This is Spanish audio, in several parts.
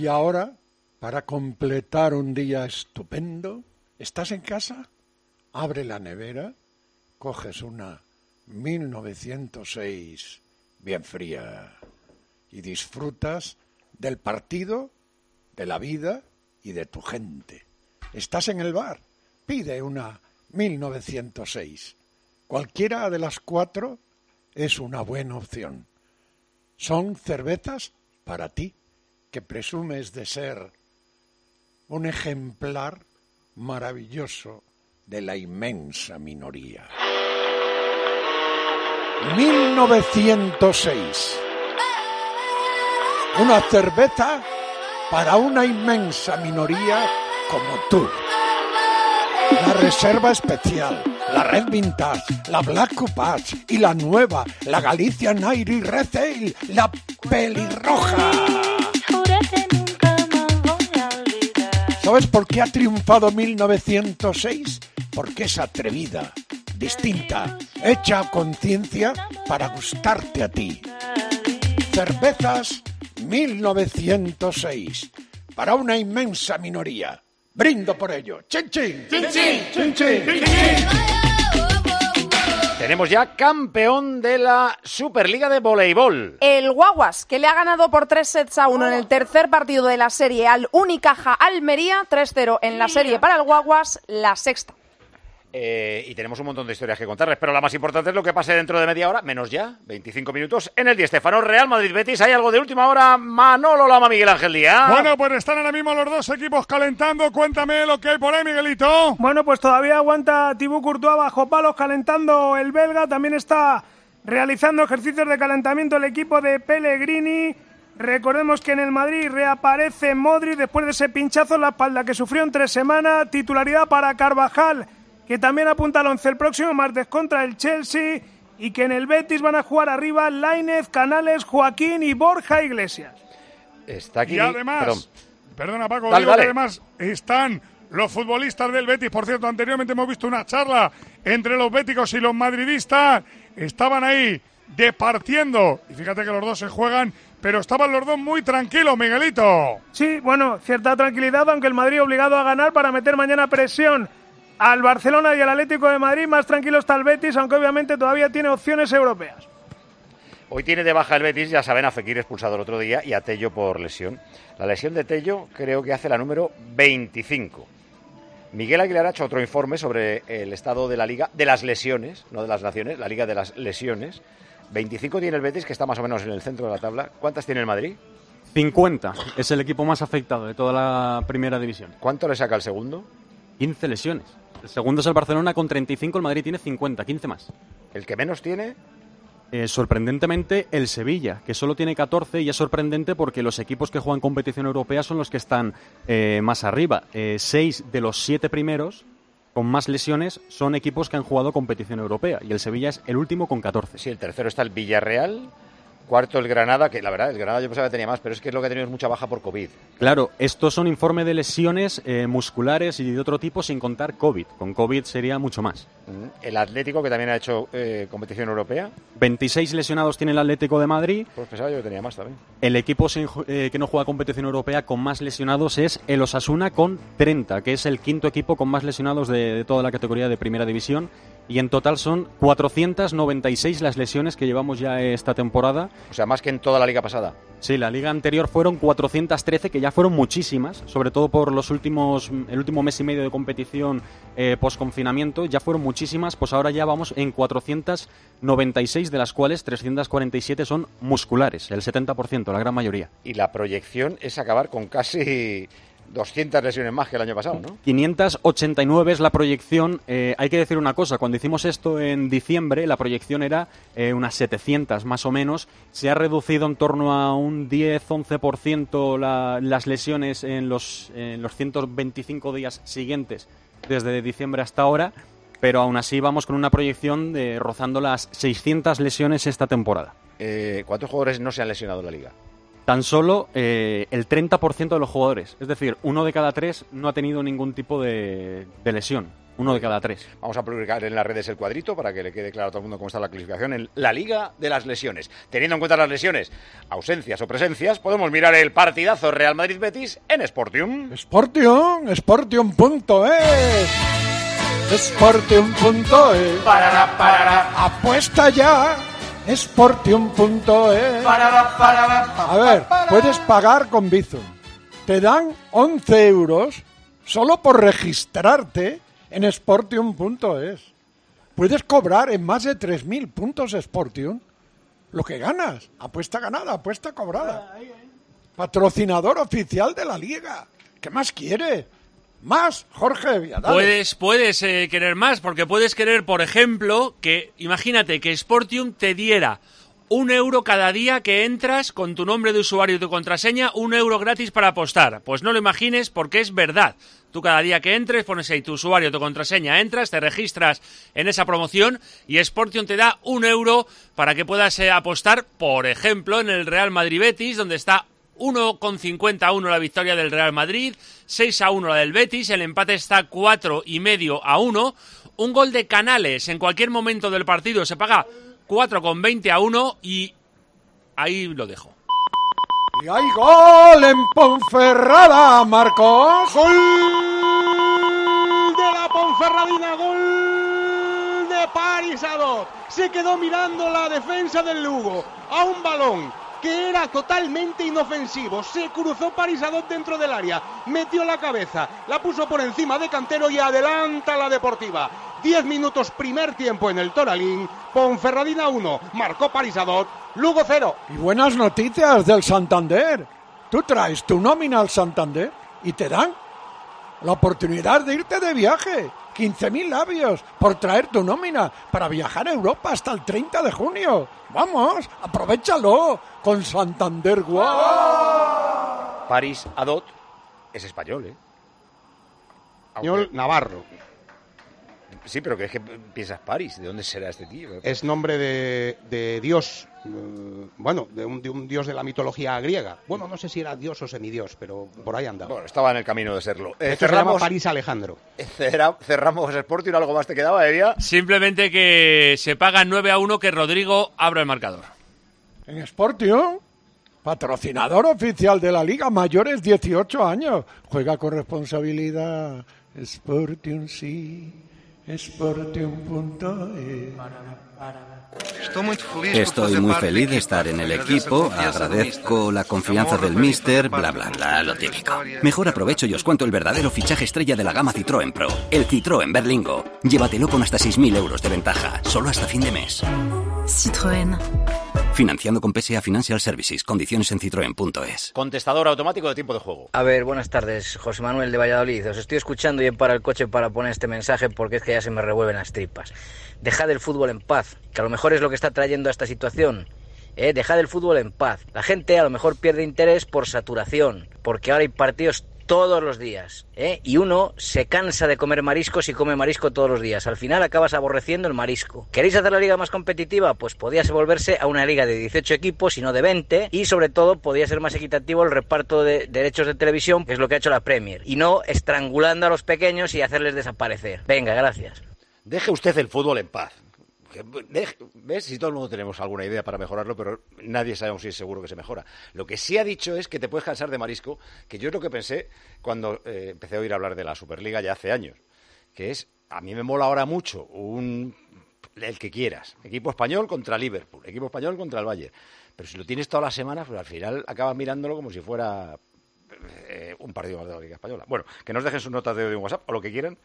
Y ahora, para completar un día estupendo, ¿estás en casa? Abre la nevera, coges una 1906 bien fría y disfrutas del partido, de la vida y de tu gente. ¿Estás en el bar? Pide una 1906. Cualquiera de las 4 es una buena opción. Son cervezas para ti, que presumes de ser un ejemplar maravilloso de la inmensa minoría. 1906. Una cerveza para una inmensa minoría como tú. La reserva especial, la Red Vintage, la Black Coupage y la nueva, la Galicia Nairi Red Ale, la pelirroja. ¿Sabes por qué ha triunfado 1906? Porque es atrevida, distinta, hecha a conciencia para gustarte a ti. Cervezas 1906, para una inmensa minoría. Brindo por ello. ¡Chin, chin! ¡Chin, chin! ¡Chin, chin! ¡Chin, chin! Tenemos ya campeón de la Superliga de Voleibol. El Guaguas, que le ha ganado por 3-1 en el tercer partido de la serie al Unicaja Almería, 3-0 en la serie para el Guaguas, la sexta. Y tenemos un montón de historias que contarles, pero la más importante es lo que pase dentro de media hora, menos ya, 25 minutos, en el Di Stéfano. Real Madrid-Betis. ¿Hay algo de última hora? Manolo Lama, Miguel Ángel Díaz. Bueno, pues están ahora mismo los dos equipos calentando. Cuéntame lo que hay por ahí, Miguelito. Bueno, pues todavía aguanta Thibaut Courtois bajo palos calentando el belga. También está realizando ejercicios de calentamiento el equipo de Pellegrini. Recordemos que en el Madrid reaparece Modric después de ese pinchazo en la espalda que sufrió en 3 semanas. Titularidad para Carvajal, que también apunta al 11 el próximo martes contra el Chelsea, y que en el Betis van a jugar arriba Lainez, Canales, Joaquín y Borja Iglesias. Está aquí. Y además, perdona Paco, dale, digo dale. que además están los futbolistas del Betis. Por cierto, anteriormente hemos visto una charla entre los béticos y los madridistas. Estaban ahí departiendo, y fíjate que los dos se juegan, pero estaban los dos muy tranquilos, Miguelito. Sí, bueno, cierta tranquilidad, aunque el Madrid obligado a ganar para meter mañana presión al Barcelona y al Atlético de Madrid. Más tranquilo está el Betis, aunque obviamente todavía tiene opciones europeas. Hoy tiene de baja el Betis, ya saben, a Fekir expulsado el otro día y a Tello por lesión. La lesión de Tello creo que hace la número 25. Miguel Aguilar ha hecho otro informe sobre el estado de la Liga de las lesiones, no de las naciones, la Liga de las lesiones. 25 tiene el Betis, que está más o menos en el centro de la tabla. ¿Cuántas tiene el Madrid? 50. Es el equipo más afectado de toda la primera división. ¿Cuánto le saca el segundo? 15 lesiones. El segundo es el Barcelona con 35, el Madrid tiene 50, 15 más. ¿El que menos tiene? Sorprendentemente, el Sevilla, que solo tiene 14, y es sorprendente porque los equipos que juegan competición europea son los que están más arriba. 6 de los 7 primeros con más lesiones son equipos que han jugado competición europea, y el Sevilla es el último con 14. Sí, el tercero está el Villarreal. Cuarto el Granada, que la verdad, el Granada yo pensaba que tenía más, pero es que lo que ha tenido es mucha baja por COVID. Claro, estos son informes de lesiones musculares y de otro tipo sin contar COVID. Con COVID sería mucho más. El Atlético, que también ha hecho competición europea. 26 lesionados tiene el Atlético de Madrid. Pues pensaba yo que tenía más también. El equipo que no juega competición europea con más lesionados es el Osasuna con 30, que es el quinto equipo con más lesionados de toda la categoría de primera división. Y en total son 496 las lesiones que llevamos ya esta temporada. O sea, más que en toda la liga pasada. Sí, la liga anterior fueron 413, que ya fueron muchísimas, sobre todo por el último mes y medio de competición post-confinamiento, ya fueron muchísimas, pues ahora ya vamos en 496, de las cuales 347 son musculares, el 70%, la gran mayoría. Y la proyección es acabar con casi 200 lesiones más que el año pasado, ¿no? 589 es la proyección. Hay que decir una cosa, cuando hicimos esto en diciembre, la proyección era unas 700 más o menos. Se ha reducido en torno a un 10-11% las lesiones en los 125 días siguientes, desde diciembre hasta ahora, pero aún así vamos con una proyección de rozando las 600 lesiones esta temporada. ¿Cuántos jugadores no se han lesionado en la liga? tan solo el 30% de los jugadores. Es decir, 1 de cada 3 no ha tenido ningún tipo de lesión. 1 de cada 3. Vamos a publicar en las redes el cuadrito para que le quede claro a todo el mundo cómo está la clasificación en la Liga de las Lesiones. Teniendo en cuenta las lesiones, ausencias o presencias, podemos mirar el partidazo Real Madrid-Betis en Sportium. Sportium.es. Sportium.es. Apuesta ya. Sportium.es. A ver, puedes pagar con Bizum. Te dan 11 euros solo por registrarte en Sportium.es. Puedes cobrar en más de 3.000 puntos Sportium lo que ganas. Apuesta ganada, apuesta cobrada. Patrocinador oficial de la Liga. ¿Qué más quiere? Más, Jorge. Puedes querer más, porque puedes querer, por ejemplo, que imagínate que Sportium te diera 1 euro cada día que entras con tu nombre de usuario y tu contraseña, 1 euro gratis para apostar. Pues no lo imagines, porque es verdad. Tú cada día que entres pones ahí tu usuario, tu contraseña, entras, te registras en esa promoción y Sportium te da 1 euro para que puedas apostar, por ejemplo, en el Real Madrid-Betis, donde está 1,50 la victoria del Real Madrid, 6-1 la del Betis, el empate está 4,5-1, un gol de Canales en cualquier momento del partido se paga 4,20 y ahí lo dejo. Y hay gol en Ponferrada, Marcos. Gol de la Ponferradina, gol de Parisado. Se quedó mirando la defensa del Lugo a un balón que era totalmente inofensivo. Se cruzó Parisado dentro del área, metió la cabeza, la puso por encima de Cantero y adelanta la Deportiva. 10 minutos primer tiempo en el Toralín. Ponferradina 1, marcó Parisado, Lugo 0. Y buenas noticias del Santander. Tú traes tu nómina al Santander y te dan la oportunidad de irte de viaje. 15.000 labios por traer tu nómina para viajar a Europa hasta el 30 de junio. Vamos, aprovéchalo con Santander Wow. Paris Adot es español, ¿eh? Español navarro. Sí, pero que es que piensas París. ¿De dónde será este tío? Es nombre de Dios, bueno, de un dios de la mitología griega. Bueno, no sé si era dios o semidios, pero por ahí andaba. Bueno, estaba en el camino de serlo. Se llama París Alejandro. Cerramos Sporting, ¿algo más te quedaba, Elia? Simplemente que se paga 9-1, que Rodrigo abra el marcador. En Sportium, patrocinador oficial de la Liga, mayores 18 años. Juega con responsabilidad. Sportium sí. Sportium.es. Estoy muy feliz de estar en el equipo, agradezco la confianza del míster, bla bla bla, lo típico. Mejor aprovecho y os cuento el verdadero fichaje estrella de la gama Citroën Pro, el Citroën Berlingo. Llévatelo con hasta 6.000 euros de ventaja, solo hasta fin de mes. Citroën. Financiando con PSA Financial Services, condiciones en citroen.es. Contestador automático de tiempo de juego. A ver, buenas tardes, José Manuel de Valladolid. Os estoy escuchando y he parado el coche para poner este mensaje porque es que ya se me revuelven las tripas. Dejad el fútbol en paz, que a lo mejor es lo que está trayendo a esta situación. Dejad el fútbol en paz. La gente a lo mejor pierde interés por saturación, porque ahora hay partidos todos los días, y uno se cansa de comer mariscos y come marisco todos los días. Al final acabas aborreciendo el marisco. ¿Queréis hacer la liga más competitiva? Pues podía volverse a una liga de 18 equipos y no de 20, y sobre todo podía ser más equitativo el reparto de derechos de televisión, que es lo que ha hecho la Premier, y no estrangulando a los pequeños y hacerles desaparecer. Venga, gracias. Deje usted el fútbol en paz. ¿Ves? Si todo el mundo tenemos alguna idea para mejorarlo, pero nadie sabemos si es seguro que se mejora. Lo que sí ha dicho es que te puedes cansar de marisco, que yo es lo que pensé cuando empecé a oír hablar de la Superliga ya hace años, que es, a mí me mola ahora mucho el que quieras, equipo español contra Liverpool, equipo español contra el Bayern, pero si lo tienes todas las semanas, pues al final acabas mirándolo como si fuera un partido más de la Liga Española. Bueno, que nos dejen sus notas de audio en WhatsApp o lo que quieran,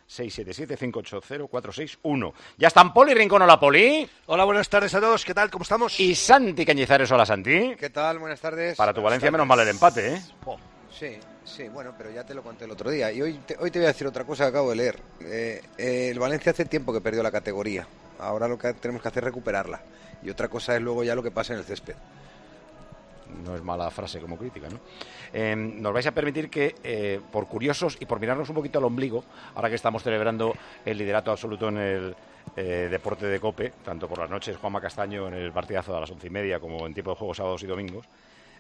677-580-461. Ya están Poli Rincón. Hola, Poli. Hola, buenas tardes a todos. ¿Qué tal? ¿Cómo estamos? Y Santi Cañizares. Hola, Santi. ¿Qué tal? Buenas tardes. Para tu Valencia menos mal el empate, ¿eh? Sí, bueno, pero ya te lo conté el otro día. Y hoy te voy a decir otra cosa que acabo de leer. El Valencia hace tiempo que perdió la categoría. Ahora lo que tenemos que hacer es recuperarla. Y otra cosa es luego ya lo que pasa en el césped. No es mala frase como crítica, ¿no? Nos vais a permitir que, por curiosos y por mirarnos un poquito al ombligo, ahora que estamos celebrando el liderato absoluto en el deporte de COPE, tanto por las noches, Juanma Castaño en el partidazo a las 11:30 como en tiempo de juegos sábados y domingos,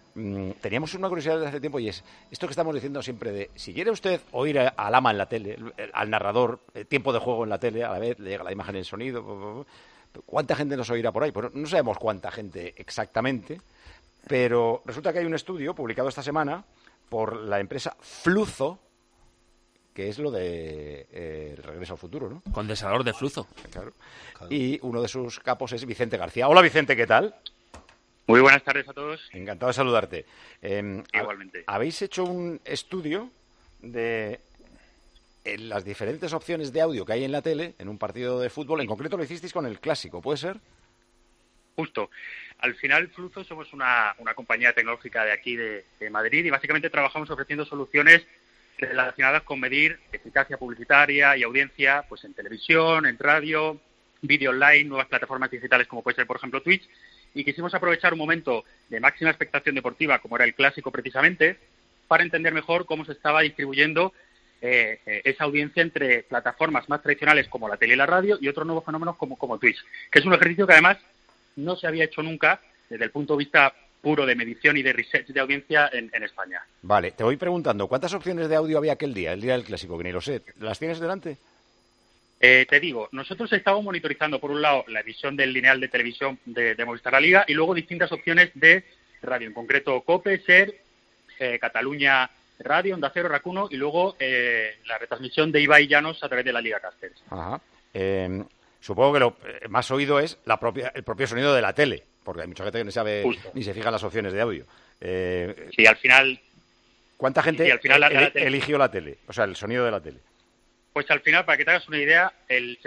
teníamos una curiosidad desde hace tiempo y es esto que estamos diciendo siempre de, si quiere usted oír al ama en la tele, al narrador, tiempo de juego en la tele, a la vez le llega la imagen y el sonido, ¿cuánta gente nos oirá por ahí? Pues no sabemos cuánta gente exactamente, pero resulta que hay un estudio publicado esta semana por la empresa Fluzo, que es lo de Regreso al Futuro, ¿no? Condensador de flujo. Claro. Y uno de sus capos es Vicente García. Hola, Vicente, ¿qué tal? Muy buenas tardes a todos. Encantado de saludarte. Igualmente. Habéis hecho un estudio de las diferentes opciones de audio que hay en la tele en un partido de fútbol. En concreto lo hicisteis con el Clásico, ¿puede ser? Justo. Al final, Fluzo somos una compañía tecnológica de aquí de Madrid y básicamente trabajamos ofreciendo soluciones relacionadas con medir eficacia publicitaria y audiencia pues en televisión, en radio, vídeo online, nuevas plataformas digitales como puede ser, por ejemplo, Twitch. Y quisimos aprovechar un momento de máxima expectación deportiva, como era el Clásico precisamente, para entender mejor cómo se estaba distribuyendo esa audiencia entre plataformas más tradicionales como la tele y la radio y otros nuevos fenómenos como Twitch, que es un ejercicio que además no se había hecho nunca desde el punto de vista puro de medición y de research de audiencia en España. Vale, te voy preguntando, ¿cuántas opciones de audio había aquel día, el día del Clásico? Que ni lo sé. ¿Las tienes delante? Te digo, nosotros estamos monitorizando, por un lado, la emisión del lineal de televisión de Movistar La Liga y luego distintas opciones de radio, en concreto COPE, SER, Cataluña Radio, Onda Cero, RAC1 y luego la retransmisión de Ibai Llanos a través de la Liga Caster. Ajá. Supongo que lo más oído es el propio sonido de la tele, porque hay mucha gente que no sabe ni se fija en las opciones de audio. Sí, al final... ¿Cuánta gente eligió la tele? O sea, el sonido de la tele. Pues al final, para que te hagas una idea, el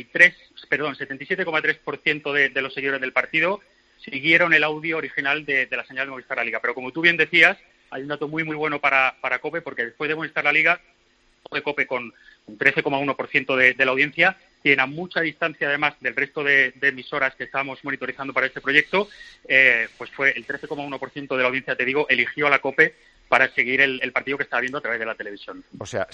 77,3% de los seguidores del partido siguieron el audio original de la señal de Movistar La Liga. Pero como tú bien decías, hay un dato muy muy bueno para COPE, porque después de Movistar La Liga, COPE con un 13,1% de la audiencia, tiene a mucha distancia además del resto de emisoras que estábamos monitorizando para este proyecto, pues fue el 13,1% de la audiencia, te digo, eligió a la COPE para seguir el partido que estaba viendo a través de la televisión. O sea,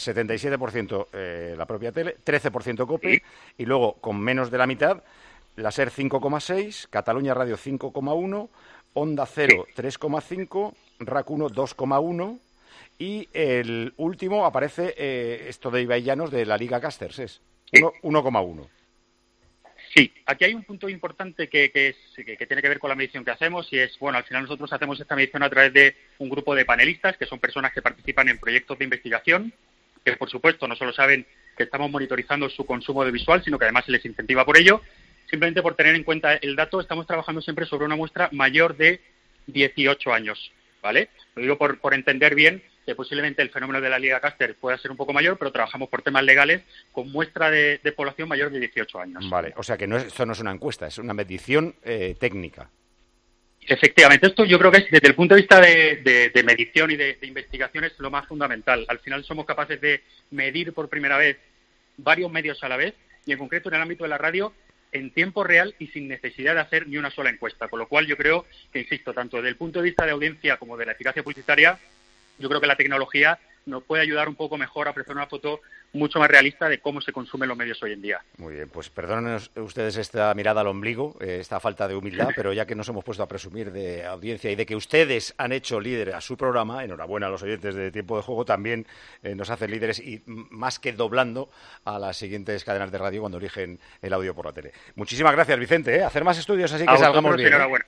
77% la propia tele, 13% COPE, ¿sí? Y luego, con menos de la mitad, la SER 5,6, Cataluña Radio 5,1, Onda Cero 3,5, RAC1 2,1 y el último aparece esto de Ibai Llanos de la Liga Casters, es 1,1. Sí, aquí hay un punto importante que tiene que ver con la medición que hacemos y es, bueno, al final nosotros hacemos esta medición a través de un grupo de panelistas que son personas que participan en proyectos de investigación, que por supuesto no solo saben que estamos monitorizando su consumo de visual, sino que además se les incentiva por ello. Simplemente por tener en cuenta el dato, estamos trabajando siempre sobre una muestra mayor de 18 años, ¿vale? Lo digo por entender bien que posiblemente el fenómeno de la Liga Caster pueda ser un poco mayor, pero trabajamos por temas legales con muestra de población mayor de 18 años. Vale, o sea que esto no es una encuesta, es una medición técnica. Efectivamente, esto yo creo que es, desde el punto de vista de medición y de investigación, es lo más fundamental. Al final somos capaces de medir por primera vez varios medios a la vez, y en concreto en el ámbito de la radio, en tiempo real y sin necesidad de hacer ni una sola encuesta. Con lo cual yo creo que, insisto, tanto desde el punto de vista de audiencia como de la eficacia publicitaria, yo creo que la tecnología nos puede ayudar un poco mejor a ofrecer una foto mucho más realista de cómo se consumen los medios hoy en día. Muy bien, pues perdonen ustedes esta mirada al ombligo, esta falta de humildad, pero ya que nos hemos puesto a presumir de audiencia y de que ustedes han hecho líder a su programa, enhorabuena a los oyentes de Tiempo de Juego, también nos hacen líderes y más que doblando a las siguientes cadenas de radio cuando eligen el audio por la tele. Muchísimas gracias, Vicente, hacer más estudios así que salgamos bien. Enhorabuena.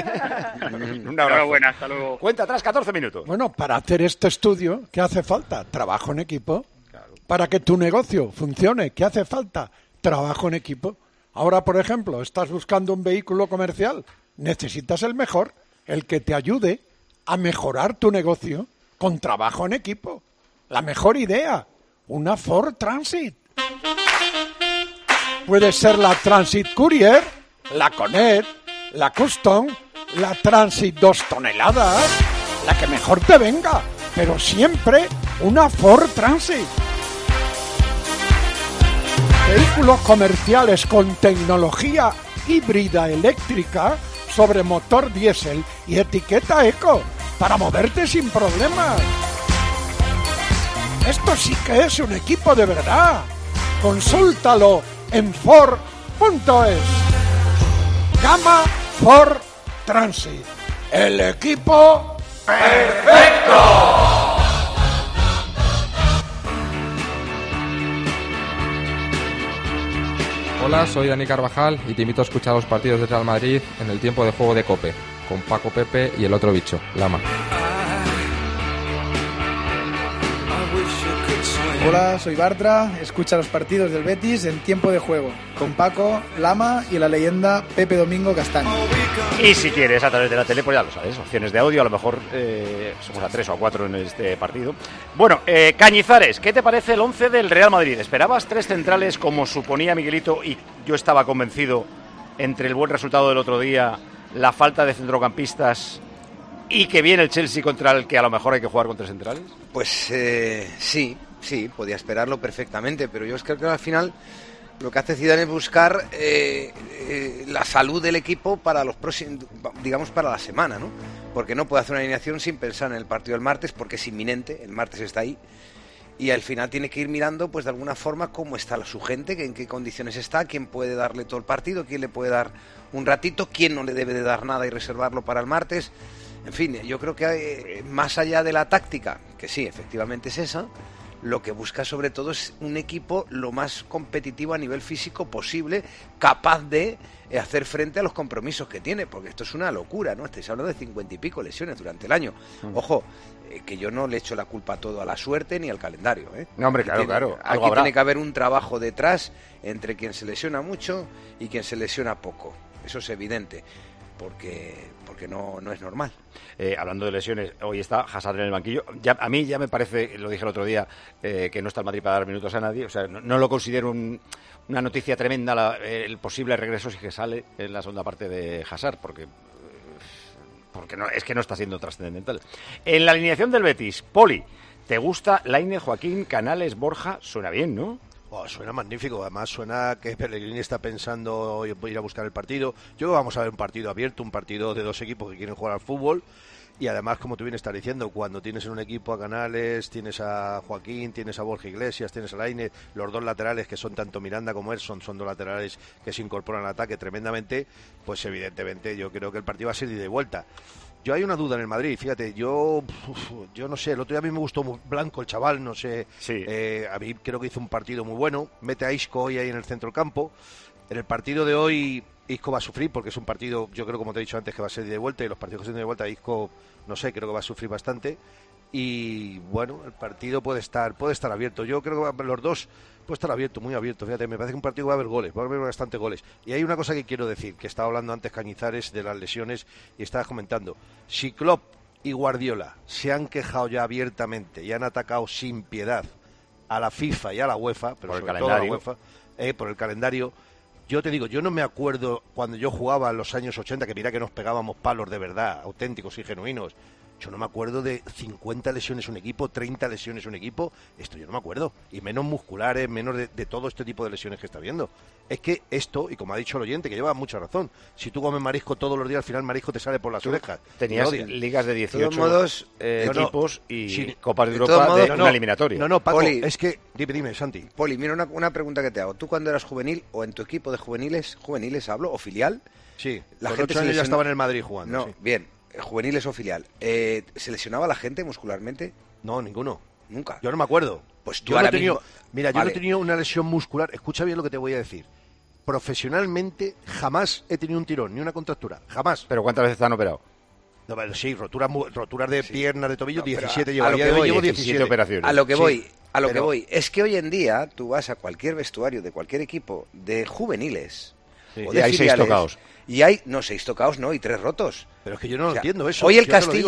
Un abrazo. Enhorabuena, hasta luego. Cuenta atrás, 14 minutos. Bueno, para hacer este estudio, ¿qué hace falta? Trabajo en equipo. Para que tu negocio funcione, ¿qué hace falta? Trabajo en equipo. Ahora, por ejemplo, estás buscando un vehículo comercial, necesitas el mejor, el que te ayude a mejorar tu negocio con trabajo en equipo. La mejor idea, una Ford Transit. Puede ser la Transit Courier, la Connect, la Custom, la Transit 2 toneladas, la que mejor te venga, pero siempre una Ford Transit. Vehículos comerciales con tecnología híbrida eléctrica sobre motor diésel y etiqueta eco para moverte sin problemas. Esto sí que es un equipo de verdad. Consúltalo en Ford.es. Gama Ford Transit. El equipo Hola, soy Dani Carvajal y te invito a escuchar los partidos del Real Madrid en el tiempo de juego de COPE, con Paco Pepe y el otro bicho, Lama. Hola, soy Bartra, escucha los partidos del Betis en tiempo de juego, con Paco, Lama y la leyenda Pepe Domingo Castaño. Y si quieres a través de la tele, pues ya lo sabes, opciones de audio, a lo mejor somos a 3 o a 4 en este partido. Bueno, Cañizares, ¿qué te parece el 11 del Real Madrid? ¿Esperabas 3 centrales como suponía Miguelito y yo estaba convencido entre el buen resultado del otro día, la falta de centrocampistas y que viene el Chelsea contra el que a lo mejor hay que jugar con 3 centrales? Pues sí, podía esperarlo perfectamente, pero yo creo que al final lo que hace Zidane es buscar la salud del equipo para los próximos, digamos, para la semana, ¿no? Porque no puede hacer una alineación sin pensar en el partido del martes, porque es inminente, el martes está ahí, y al final tiene que ir mirando, pues de alguna forma, cómo está su gente, en qué condiciones está, quién puede darle todo el partido, quién le puede dar un ratito, quién no le debe de dar nada y reservarlo para el martes. En fin, yo creo que más allá de la táctica, que sí, efectivamente es esa, lo que busca sobre todo es un equipo lo más competitivo a nivel físico posible, capaz de hacer frente a los compromisos que tiene, porque esto es una locura, ¿no? Estáis hablando de 50 y pico lesiones durante el año. Ojo, que yo no le echo la culpa todo a la suerte ni al calendario, ¿eh? No, hombre, claro. Aquí tiene que haber un trabajo detrás entre quien se lesiona mucho y quien se lesiona poco. Eso es evidente, porque no es normal. Hablando de lesiones, hoy está Hazard en el banquillo. A mí ya me parece, lo dije el otro día, que no está el Madrid para dar minutos a nadie. O sea, no lo considero una noticia tremenda el posible regreso si que sale en la segunda parte de Hazard, porque no, es que no está siendo trascendental. En la alineación del Betis, Poli, ¿te gusta Lainez, Joaquín, Canales, Borja? Suena bien, ¿no? Oh, suena magnífico, además suena que Pellegrini está pensando ir a buscar el partido. Yo creo que vamos a ver un partido abierto, un partido de 2 equipos que quieren jugar al fútbol. Y además, como tú bien estás diciendo, cuando tienes en un equipo a Canales, tienes a Joaquín, tienes a Borja Iglesias, tienes a Lainez, los 2 laterales que son tanto Miranda como Erson, son 2 laterales que se incorporan al ataque tremendamente, pues evidentemente yo creo que el partido va a ser ida y de vuelta. Yo hay una duda en el Madrid, fíjate, yo no sé, el otro día a mí me gustó muy Blanco el chaval, no sé, sí. A mí creo que hizo un partido muy bueno, mete a Isco hoy ahí en el centro del campo. En el partido de hoy Isco va a sufrir porque es un partido, yo creo, como te he dicho antes, que va a ser de vuelta, y los partidos que se den de vuelta Isco, no sé, creo que va a sufrir bastante. Y bueno, el partido puede estar abierto. Yo creo que los dos puede estar abierto, muy abierto. Fíjate, me parece que un partido va a haber goles, va a haber bastantes goles. Y hay una cosa que quiero decir, que estaba hablando antes Cañizares de las lesiones y estabas comentando. Si Klopp y Guardiola se han quejado ya abiertamente y han atacado sin piedad a la FIFA y a la UEFA, pero sobre todo a la UEFA, por el calendario. Yo te digo, yo no me acuerdo cuando yo jugaba en los años 80, que mira que nos pegábamos palos de verdad, auténticos y genuinos. Yo no me acuerdo de 50 lesiones un equipo, 30 lesiones un equipo. Esto yo no me acuerdo. Y menos musculares, menos de todo este tipo de lesiones que está viendo. Es que esto, y como ha dicho el oyente, que lleva mucha razón, si tú comes marisco todos los días, al final marisco te sale por las orejas. Tenías ligas de 18 modos, equipos y Copas de Europa de una eliminatoria. No, Paco, Poli, es que... Dime, Santi. Poli, mira una pregunta que te hago. Tú cuando eras juvenil, o en tu equipo de juveniles hablo, o filial... Sí, la con gente 8 años ya estaba en el Madrid jugando. No, sí. Bien, juveniles o filial. ¿Se lesionaba la gente muscularmente? No, ninguno. Nunca. Yo no me acuerdo. Pues tú yo ahora no he tenido, mismo... Mira, vale. Yo no he tenido una lesión muscular. Escucha bien lo que te voy a decir. Profesionalmente jamás he tenido un tirón, ni una contractura. Jamás. ¿Pero cuántas veces te han operado? No, bueno, sí, roturas de piernas, de tobillo, No, 17 llevo. Llevo 17 operaciones. A lo que voy, que voy, es que hoy en día tú vas a cualquier vestuario de cualquier equipo de juveniles o de y hay filiales, 6 tocados. Y hay, no, 6 tocados no, y 3 rotos. Pero es que yo no lo entiendo eso. Hoy en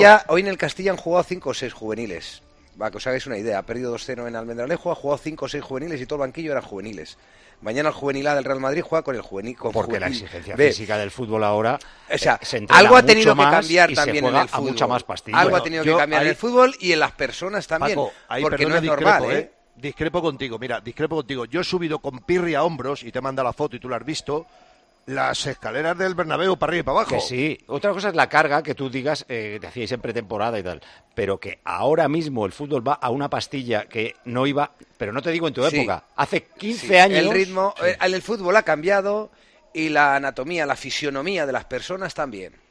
el Castilla han jugado 5 o 6 juveniles. Va, que os hagáis una idea. Ha perdido 2-0 en Almendralejo, ha jugado 5 o 6 juveniles y todo el banquillo eran juveniles. Mañana el juvenil A del Real Madrid juega con el juvenil. Porque la exigencia física del fútbol ahora se algo ha tenido que cambiar también en el fútbol. Mucha más pastilla. Algo ha tenido que cambiar en el fútbol y en las personas también. Paco, porque no es normal, Discrepo contigo. Yo he subido con Pirri a hombros y te manda la foto y tú la has visto. Las escaleras del Bernabéu para arriba y para abajo. Que sí. Otra cosa es la carga que tú digas, te hacíais en pretemporada y tal. Pero que ahora mismo el fútbol va a una pastilla que no iba... Pero no te digo en tu época. Hace 15 años... El ritmo... El fútbol ha cambiado y la anatomía, la fisionomía de las personas también.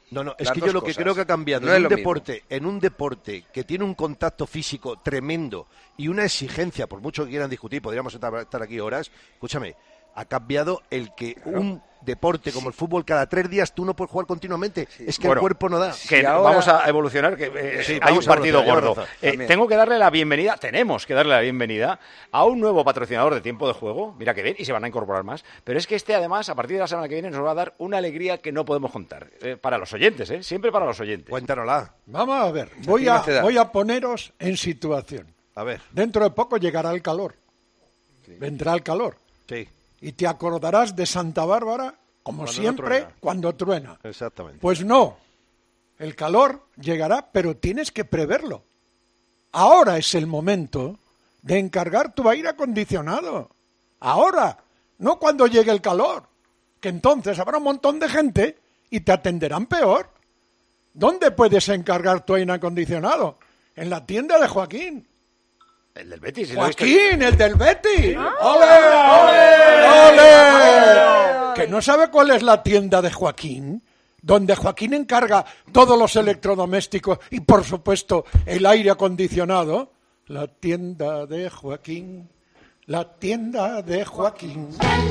No, es Las que dos yo lo que cosas. creo que ha cambiado No es en lo un deporte que tiene un contacto físico tremendo y una exigencia, por mucho que quieran discutir, podríamos estar aquí horas, escúchame, ha cambiado el que un deporte como el fútbol cada 3 días tú no puedes jugar continuamente. Es que el cuerpo no da. Que vamos a evolucionar, que hay un partido gordo. Tengo que darle la bienvenida, tenemos que darle la bienvenida a un nuevo patrocinador de Tiempo de Juego. Mira que bien, y se van a incorporar más. Pero es que además, a partir de la semana que viene, nos va a dar una alegría que no podemos contar. Para los oyentes, siempre para los oyentes. Cuéntanosla. Vamos a ver, voy a poneros en situación. A ver. Dentro de poco llegará el calor. Vendrá el calor. Sí. Y te acordarás de Santa Bárbara, como Cuando siempre, no truena. cuando truena. Exactamente. Pues no. El calor llegará, pero tienes que preverlo. Ahora es el momento de encargar tu aire acondicionado. Ahora, no cuando llegue el calor, que entonces habrá un montón de gente y te atenderán peor. ¿Dónde puedes encargar tu aire acondicionado? En la tienda de Joaquín. El del Betis. Joaquín, el del Betis. ¡Ole! ¡Ole! ¿Que no sabe cuál es la tienda de Joaquín? Donde Joaquín encarga todos los electrodomésticos y, por supuesto, el aire acondicionado. La tienda de Joaquín. La tienda de Joaquín.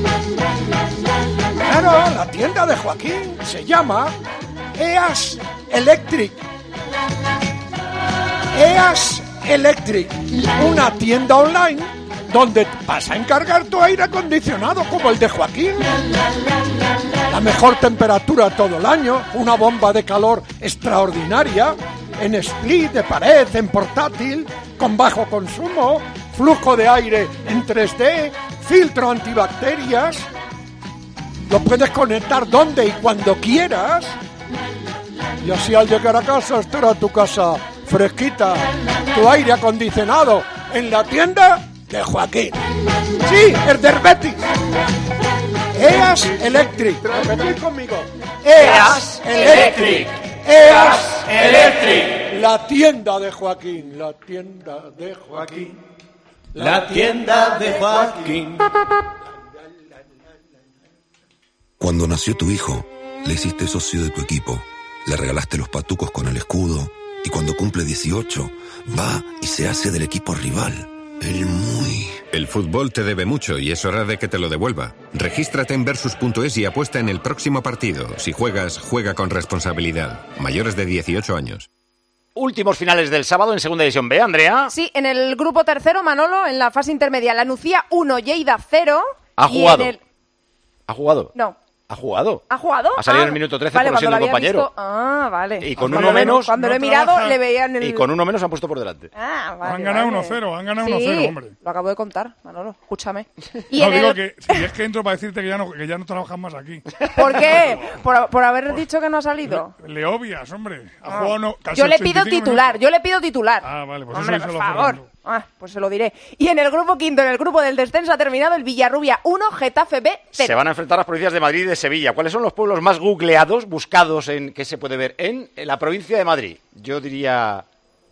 Claro, la tienda de Joaquín se llama EAS Electric. EAS Electric, una tienda online donde vas a encargar tu aire acondicionado como el de Joaquín. La mejor temperatura todo el año, una bomba de calor extraordinaria, en split, de pared, en portátil, con bajo consumo, flujo de aire en 3D, filtro antibacterias. Lo puedes conectar donde y cuando quieras. Y así al llegar a casa estará tu casa fresquita, tu aire acondicionado en la tienda de Joaquín. Sí, el del Betis. EAS Electric. Repetid conmigo. EAS Electric. EAS Electric. La tienda de Joaquín. La tienda de Joaquín. La tienda de Joaquín. Cuando nació tu hijo, le hiciste socio de tu equipo. Le regalaste los patucos con el escudo. Y cuando cumple 18, va y se hace del equipo rival. El fútbol te debe mucho y es hora de que te lo devuelva. Regístrate en Versus.es y apuesta en el próximo partido. Si juegas, juega con responsabilidad. Mayores de 18 años. Últimos finales del sábado en Segunda División B, Andrea. Sí, en el grupo tercero, Manolo, en la fase intermedia, la Nucía 1, Lleida 0. ¿Ha jugado? ¿Ha jugado? No. ¿Ha jugado? ¿Ha jugado? Ha salido en el minuto 13 vale, por lesión del cuando lo había compañero. visto- Ah, vale. Y con uno menos... Cuando lo he mirado, le veían el... Y con uno menos han puesto por delante. Ah, vale, Han ganado vale. 1-0, han ganado Sí, 1-0, hombre. lo acabo de contar, Manolo, escúchame. Y No, en digo el... que si es que entro para decirte que ya no trabajas más aquí. ¿Por qué? ¿Por haber dicho que no ha salido? Le obvias, hombre. Ha jugado casi Yo le pido 85 titular, minutos. yo le pido titular. Ah, vale, pues Hombre, eso por díselo a favor. Fernando. Pues se lo diré. Y en el grupo quinto, en el grupo del descenso, ha terminado el Villarrubia 1, Getafe B 0. Se van a enfrentar las provincias de Madrid y de Sevilla. ¿Cuáles son los pueblos más googleados, buscados en qué se puede ver en la provincia de Madrid? Yo diría...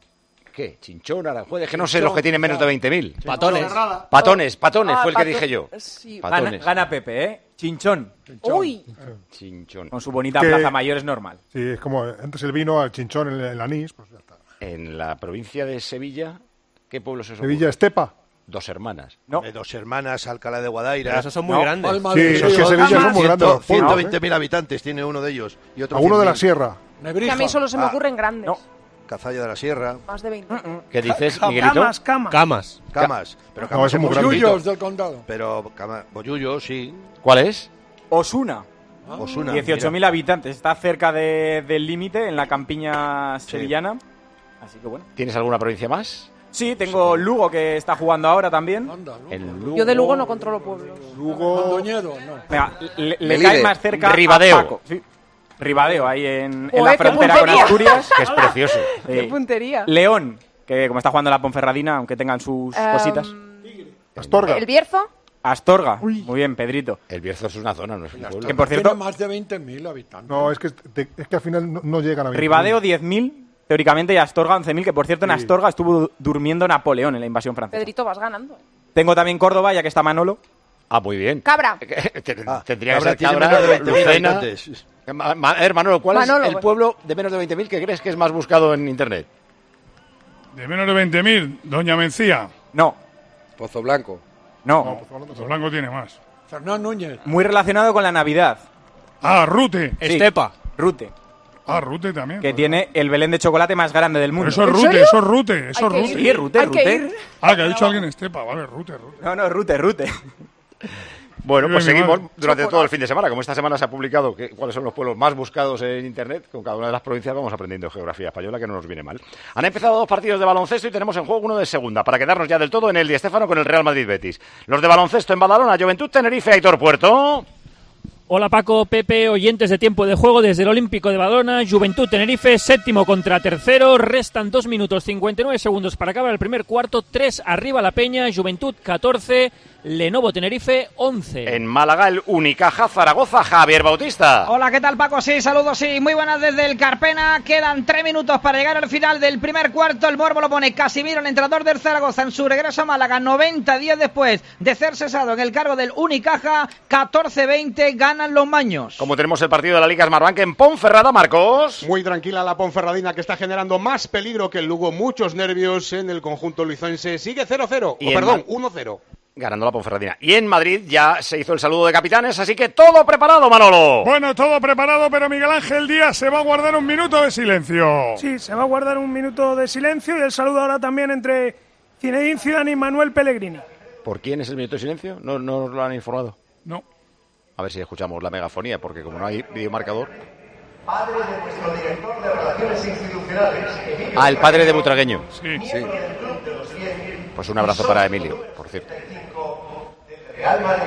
¿Qué? Chinchón, Aranjuez, es que no sé los que tienen menos de 20.000. Patones. Patones, fue el que Pato- dije yo. sí. Patones. Gana Pepe, ¿eh? Chinchón. Uy, Chinchón. Con su bonita Que- plaza mayor es normal. Sí, es como antes el vino, al chinchón, el anís, pues ya está. En la provincia de Sevilla, ¿qué pueblos es? Sevilla Estepa. Dos Hermanas. No. Dos Hermanas, Alcalá de Guadaira. Pero esos son muy grandes. Palma Sí, de es que Río. Sevilla son muy grandes los pueblos, 120.000 habitantes tiene uno de ellos. Y otro A uno de la 100.000. sierra. que a Nebrija. mí solo se me Ah. ocurren grandes. No. Cazalla de la Sierra. Más de 20. ¿Qué dices, Miguelito? Camas. Camas. Pero No, Camas eso es muy es grande. poquito. Yuyos del condado. Pero Bollullo, sí. ¿Cuál es? Osuna. Osuna. 18.000 habitantes. Está cerca del límite, en la campiña sevillana. Así que bueno. ¿Tienes alguna provincia más? Sí, tengo Lugo, que está jugando ahora también. Anda, Lugo. El Lugo. Yo de Lugo no controlo pueblos. Andoñedo, no. Venga, le Melide. cae más cerca Ribadeo. a Paco. Sí. Ribadeo, ahí en Joder, la qué frontera con puntería. Asturias. Que es precioso. ¡Qué puntería! León, que como está jugando la Ponferradina, aunque tengan sus cositas. Astorga. ¿El Bierzo? Astorga. Muy bien, Pedrito. El Bierzo es una zona, no es un pueblo. Que por cierto, Tiene más de 20.000 habitantes. No, es que al final no llegan a 20.000. Ribadeo 10.000, teóricamente, y Astorga 11.000, que por cierto en Sí. Astorga estuvo durmiendo Napoleón en la invasión francesa. Pedrito, vas ganando. Tengo también Córdoba, ya que está Manolo. Ah, muy bien. Cabra. Tendría que Cabra ser tiene Cabra, menos de 20.000 Lucena. habitantes. Manolo, ¿cuál es el pueblo de menos de 20.000 que crees que es más buscado en Internet? De menos de 20.000, Doña Mencía. No. Pozo Blanco. No. Pozo Blanco tiene más. Fernando Núñez. Muy relacionado con la Navidad. Rute. Sí, Estepa. Rute. Rute también. Que tiene el Belén de chocolate más grande del mundo. Eso es Rute, eso es Rute. Eso es Rute. Sí, Rute. Que ha dicho alguien Estepa, vale, Rute. No, Rute. Bueno, pues seguimos durante todo el fin de semana. Como esta semana se ha publicado cuáles son los pueblos más buscados en Internet, con cada una de las provincias vamos aprendiendo geografía española, que no nos viene mal. Han empezado 2 partidos de baloncesto y tenemos en juego uno de segunda, para quedarnos ya del todo en el Di Stéfano con el Real Madrid Betis. Los de baloncesto en Badalona, Juventud Tenerife, Aitor Puerto. Hola Paco, Pepe, oyentes de Tiempo de Juego desde el Olímpico de Badalona. Juventud Tenerife, 7º contra 3º. Restan 2 minutos 59 segundos para acabar el primer cuarto. 3 arriba la Peña, Juventud 14, Lenovo Tenerife 11. En Málaga, el Unicaja Zaragoza, Javier Bautista. Hola, ¿qué tal Paco? Sí, saludos, sí, muy buenas desde el Carpena. Quedan 3 minutos para llegar al final del primer cuarto. El morbo lo pone Casimiro, el entrenador del Zaragoza, en su regreso a Málaga, 90 días después de ser cesado en el cargo del Unicaja. 14-20, ganan los maños. Como tenemos el partido de la Liga Smartbank en Ponferrada, Marcos. Muy tranquila la Ponferradina, que está generando más peligro que el Lugo. Muchos nervios en el conjunto luizense. Sigue 0-0, 1-0. Ganando la Ponferradina. Y en Madrid ya se hizo el saludo de capitanes, así que todo preparado, Manolo. Bueno, todo preparado, pero Miguel Ángel Díaz se va a guardar un minuto de silencio. Sí, se va a guardar un minuto de silencio y el saludo ahora también entre Zinedine Zidane y Manuel Pellegrini. ¿Por quién es el minuto de silencio? ¿No nos lo han informado? No. A ver si escuchamos la megafonía, porque como no hay videomarcador... Padre de nuestro director de Relaciones Institucionales. El padre de Butragueño. Sí. Pues un abrazo para Emilio, por cierto. Real Madrid.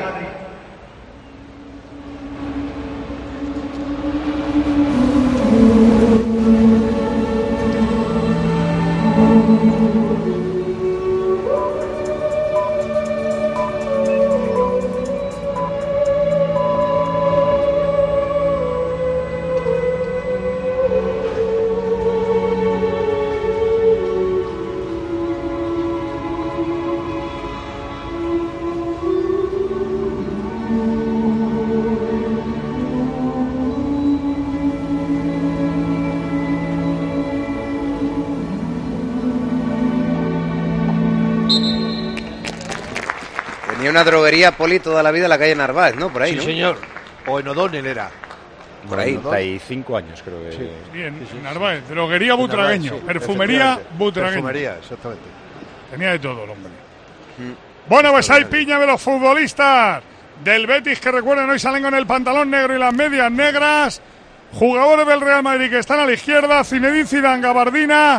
Una droguería, Poli, toda la vida en la calle Narváez, ¿no? Por ahí, sí, ¿no? señor. O en O'Donnell era. Por ahí. 35 años, creo que. Sí. Bien, Narváez, droguería Butragueño, sí, perfumería Butragueño. Perfumería, exactamente. Tenía de todo el hombre. Bueno, pues hay piña de los futbolistas del Betis, que recuerden, hoy salen con el pantalón negro y las medias negras. Jugadores del Real Madrid que están a la izquierda, Zinedine Zidane, Gabardina,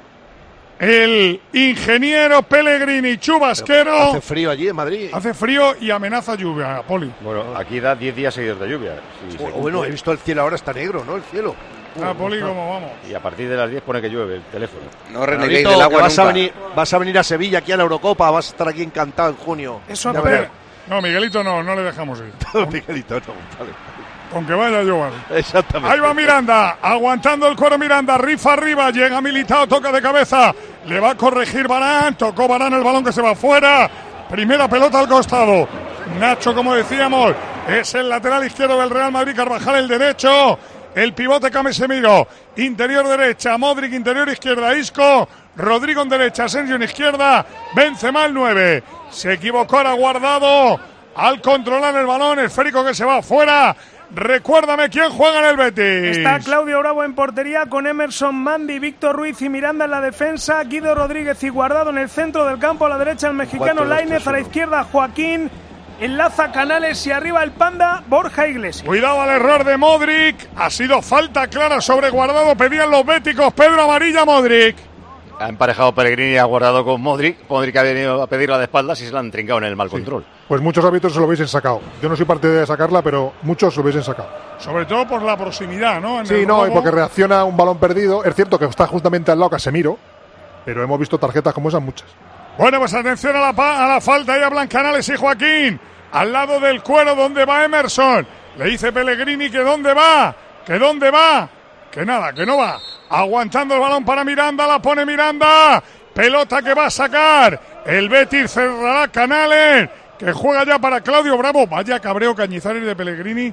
el ingeniero Pellegrini, Chubasquero. Hace frío allí en Madrid. Hace frío y amenaza lluvia, Poli. Bueno, aquí da 10 días seguidos de lluvia. Bueno, he visto el cielo ahora, está negro, ¿no? El cielo. Poli, ¿cómo vamos? Y a partir de las 10 pone que llueve el teléfono. No reneguéis del agua nunca. Vas a venir a Sevilla, aquí a la Eurocopa, vas a estar aquí encantado en junio. Eso no, Miguelito no le dejamos ir. Miguelito no, vale. Con que vaya yo, vale. Exactamente. Ahí va Miranda, aguantando el cuero Miranda, rifa arriba, llega Militao, toca de cabeza, le va a corregir Varane, tocó Varane el balón que se va fuera, primera pelota al costado. Nacho, como decíamos, es el lateral izquierdo del Real Madrid, Carvajal el derecho, el pivote Camesemiro, interior derecha, Modric interior izquierda, Isco, Rodrigo en derecha, Sergio en izquierda, Benzema el 9, se equivocó ahora Guardado al controlar el balón, esférico que se va fuera. Recuérdame quién juega en el Betis. Está Claudio Bravo en portería con Emerson, Mandy, Víctor Ruiz y Miranda en la defensa, Guido Rodríguez y Guardado en el centro del campo, a la derecha el mexicano Lainez, a la izquierda Joaquín, enlaza Canales y arriba el Panda, Borja Iglesias. Cuidado al error de Modric, ha sido falta clara sobre Guardado, pedían los béticos, Pedro amarilla Modric. Ha emparejado Pellegrini y ha Guardado con Modric. Modric ha venido a pedirla de espaldas y se la han trincado en el mal control. Pues muchos árbitros se lo hubiesen sacado. Yo no soy parte de sacarla, pero muchos lo hubiesen sacado. Sobre todo por la proximidad, ¿no? Sí, no, y porque reacciona a un balón perdido. Es cierto que está justamente al lado Casemiro, pero hemos visto tarjetas como esas muchas. Bueno, pues atención a la falta. Ahí hablan Canales y Joaquín. Al lado del cuero, ¿dónde va Emerson? Le dice Pellegrini que dónde va. Que nada, que no va. Aguantando el balón para Miranda, la pone Miranda. Pelota que va a sacar. El Betis cerrará Canales, que juega ya para Claudio Bravo. Vaya cabreo Cañizares de Pellegrini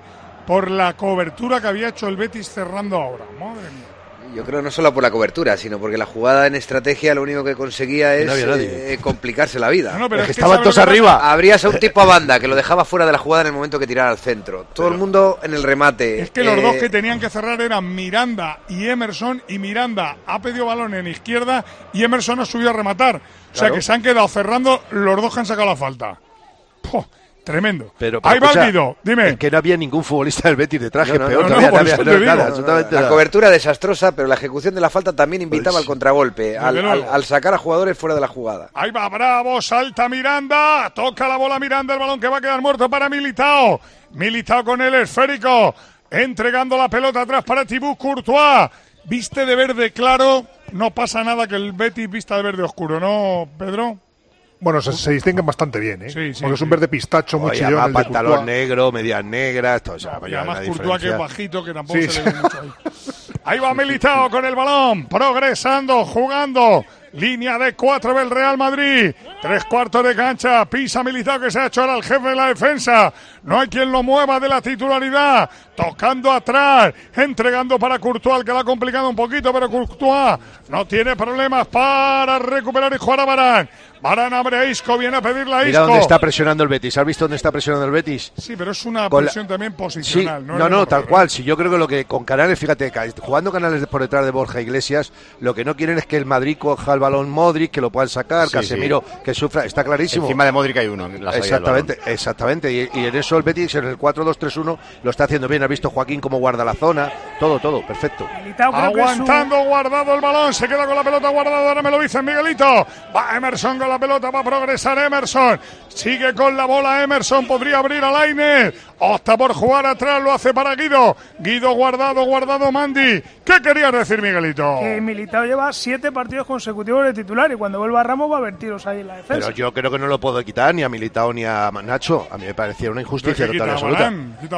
por la cobertura que había hecho el Betis cerrando ahora. Madre mía. Yo creo no solo por la cobertura, sino porque la jugada en estrategia lo único que conseguía es complicarse la vida. No, pero es que estaban todos arriba. Abrías a un tipo a banda que lo dejaba fuera de la jugada en el momento que tirara al centro. Todo el mundo en el remate. Es que los dos que tenían que cerrar eran Miranda y Emerson, y Miranda ha pedido balón en izquierda y Emerson ha subido a rematar. O sea que se han quedado cerrando los dos que han sacado la falta. ¡Puh! Tremendo. Pero ahí va el Guido, dime. Es que no había ningún futbolista del Betis de traje, No, peor. no, No por eso te había nada, digo. absolutamente La nada. cobertura desastrosa, pero la ejecución de la falta también invitaba al contragolpe, al sacar a jugadores fuera de la jugada. Ahí va Bravo, salta Miranda, toca la bola Miranda, el balón que va a quedar muerto para Militao. Militao con el esférico, entregando la pelota atrás para Thibaut Courtois. Viste de verde claro, no pasa nada que el Betis vista de verde oscuro, ¿no, Pedro? Bueno, se distinguen bastante bien, ¿eh? Sí, porque es un verde pistacho muy chillón. Además, el de pantalón Courtois. negro, medias negras, todo eso. Y además Courtois que es bajito, que tampoco Sí, se le ve mucho ahí. Ahí va Militao con el balón, progresando, jugando. Línea de 4 del Real Madrid. 3/4 de cancha. Pisa Militao, que se ha hecho ahora el jefe de la defensa. No hay quien lo mueva de la titularidad. Tocando atrás. Entregando para Courtois, que la ha complicado un poquito, pero Courtois no tiene problemas para recuperar y jugar a Varane. Varane abre a Isco, viene a pedirle a Isco. Mira dónde está presionando el Betis. ¿Has visto dónde está presionando el Betis? Sí, pero es una Con presión también posicional. Sí, no, no, tal cual. Si yo creo que lo que con Canales, fíjate, jugando Canales por detrás de Borja Iglesias, lo que no quieren es que el Madrid coja el balón Modric, que lo puedan sacar, Sí, Casemiro, que sufra, está clarísimo. Encima de Modric hay uno. En la salida del balón. Exactamente. Y en eso el Betis, en el 4-2-3-1, lo está haciendo bien. Ha visto Joaquín cómo guarda la zona, todo, perfecto. Aguantando, guardado el balón, se queda con la pelota guardada, ahora me lo dice Miguelito. Va Emerson con la pelota, va a progresar Emerson. Sigue con la bola Emerson, podría abrir a Lainez. Opta por jugar atrás, lo hace para Guido. Guido guardado Mandi. ¿Qué querías decir, Miguelito? Que Militao lleva 7 partidos consecutivos de titular y cuando vuelva Ramos va a haber tiros ahí en la defensa. Pero yo creo que no lo puedo quitar ni a Militao ni a Nacho. A mí me parecía una injusticia total y absoluta.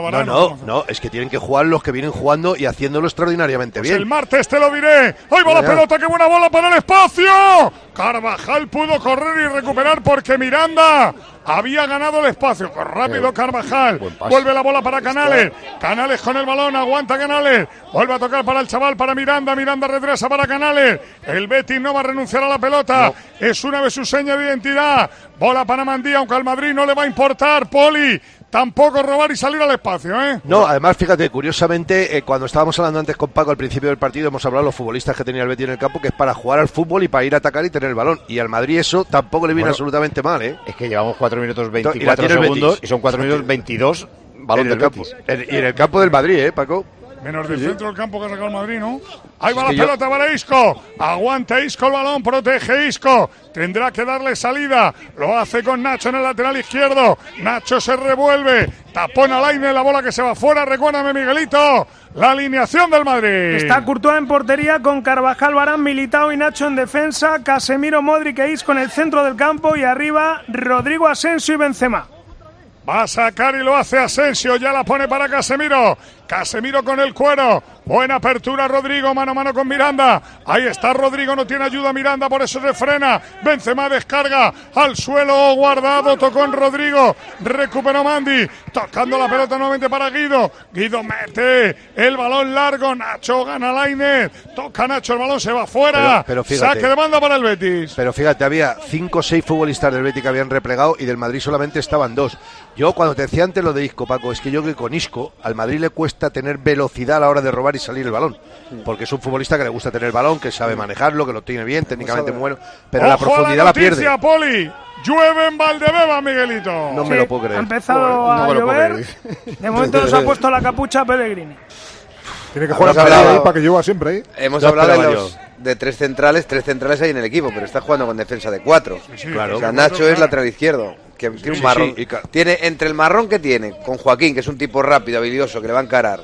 No, es que tienen que jugar los que vienen jugando y haciéndolo extraordinariamente bien. El martes te lo diré. ¡Ahí va la pelota! ¡Qué buena bola para el espacio! Carvajal pudo correr y recuperar porque Miranda había ganado el espacio. Rápido Carvajal. Vuelve la bola para Canales. Canales con el balón. Aguanta Canales. Vuelve a tocar para el chaval, para Miranda. Miranda retrasa para Canales. El Betis no va a renunciar a la pelota. Es una vez su seña de identidad. Bola para Mandí, aunque al Madrid no le va a importar. Poli. Tampoco robar y salir al espacio, ¿eh? No, además, fíjate, curiosamente, cuando estábamos hablando antes con Paco al principio del partido, hemos hablado de los futbolistas que tenía el Betis en el campo, que es para jugar al fútbol y para ir a atacar y tener el balón. Y al Madrid eso tampoco le viene absolutamente mal, ¿eh? Es que llevamos 4 minutos Y 24 la tiene el segundos Betis. y son 4 minutos 22 balón en del el campo. Betis. Y en el campo del Madrid, Paco. Menos del Sí. centro del campo que ha sacado el Madrid, ¿no? Ahí va Es la que yo- pelota para Isco. Aguanta Isco el balón, protege Isco. Tendrá que darle salida. Lo hace con Nacho en el lateral izquierdo. Nacho se revuelve. Tapón a Lainez, la bola que se va fuera. Recuérdame, Miguelito. La alineación del Madrid. Está Courtois en portería con Carvajal, Varane, Militao y Nacho en defensa. Casemiro, Modric e Isco en el centro del campo y arriba Rodrigo, Asensio y Benzema. Va a sacar y lo hace Asensio, ya la pone para Casemiro. Casemiro con el cuero. Buena apertura Rodrigo, mano a mano con Miranda. Ahí está Rodrigo, no tiene ayuda Miranda, por eso se frena. Benzema descarga al suelo, guardado, tocó en Rodrigo. Recuperó Mandi, tocando la pelota nuevamente para Guido. Guido mete el balón largo, Nacho gana Lainez. Toca Nacho, el balón se va fuera. Pero fíjate. Saque de banda para el Betis. Pero fíjate, había 5 o 6 futbolistas del Betis que habían replegado y del Madrid solamente estaban 2. Yo cuando te decía antes lo de Isco, Paco, es que yo creo que con Isco al Madrid le cuesta tener velocidad a la hora de robar y salir el balón. Porque es un futbolista que le gusta tener el balón, que sabe manejarlo, que lo tiene bien, técnicamente muy bueno. Pero la Ojo profundidad a la pierde. noticia, Poli. Llueve en Valdebeba, Miguelito. No me lo puedo creer. Ha empezado Joder, a no me lo puedo llover. De momento nos ha puesto la capucha Pellegrini. Tiene que jugar ahí para que llueva siempre ahí. Hemos Ya hablado esperaba de tres centrales hay en el equipo, pero está jugando con defensa de 4. claro. O sea, Nacho es lateral izquierdo, que tiene un Sí, marrón. sí, Tiene entre el marrón que tiene con Joaquín, que es un tipo rápido, habilidoso, que le va a encarar.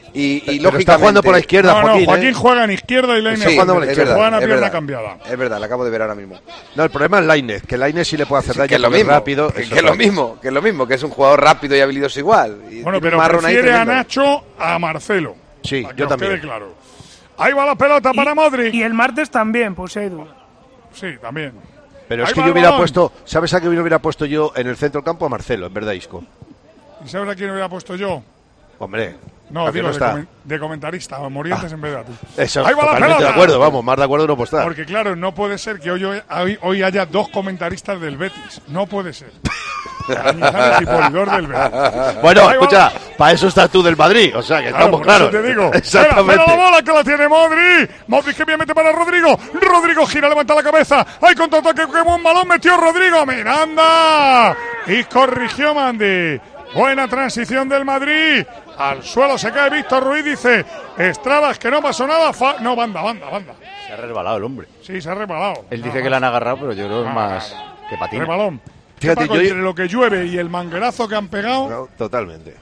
Y Pero lógicamente está jugando por la izquierda, No, Joaquín. Joaquín juega en izquierda y Lainez Sí, jugando por la es izquierda. verdad, juega a es pierna verdad. cambiada. Es verdad, la acabo de ver ahora mismo. No, el problema es Lainez, que Lainez sí le puede hacer daño, Que es lo porque mismo, rápido. que es lo mismo, que es un jugador rápido y habilidoso igual. Y Bueno, tiene pero un marrón ahí prefiere a tremendo. Nacho a Marcelo. Sí, Para que yo nos también. quede claro. Ahí va la pelota para Modric. Y el martes también, pues hay duda. Sí, también. Pero es Ahí que va yo el hubiera balón. puesto, ¿sabes a qué hubiera puesto yo en el centro del campo? A Marcelo, en verdad, Isco. ¿Y sabes a quién hubiera puesto yo? Hombre. No, ¿a que digo no está? de comentarista, Morientes en vez de a ti. Eso, ¡Ahí va la totalmente pelota! de acuerdo, vamos, más de acuerdo no puedo estar. Porque claro, no puede ser que hoy haya 2 comentaristas del Betis. No puede ser. Cañizares y Polidor del Betis. Bueno, Ahí escucha, para eso estás tú del Madrid, o sea, que Claro, estamos por claros. eso te digo. Exactamente. Espera la bola que la tiene Modric que bien mete para Rodrigo. Rodrigo gira, levanta la cabeza. Hay contraataque, qué buen balón metió Rodrigo. Miranda. Y corrigió Mandi. Buena transición del Madrid. Al suelo se cae Víctor Ruiz, dice Estradas que no pasó nada. No, banda. Se ha resbalado el hombre. Sí, se ha resbalado. Él dice que le han agarrado, pero yo creo que es más que patina. Rebalón. Fíjate, Paco, entre lo que llueve y el manguerazo que han pegado, No, totalmente.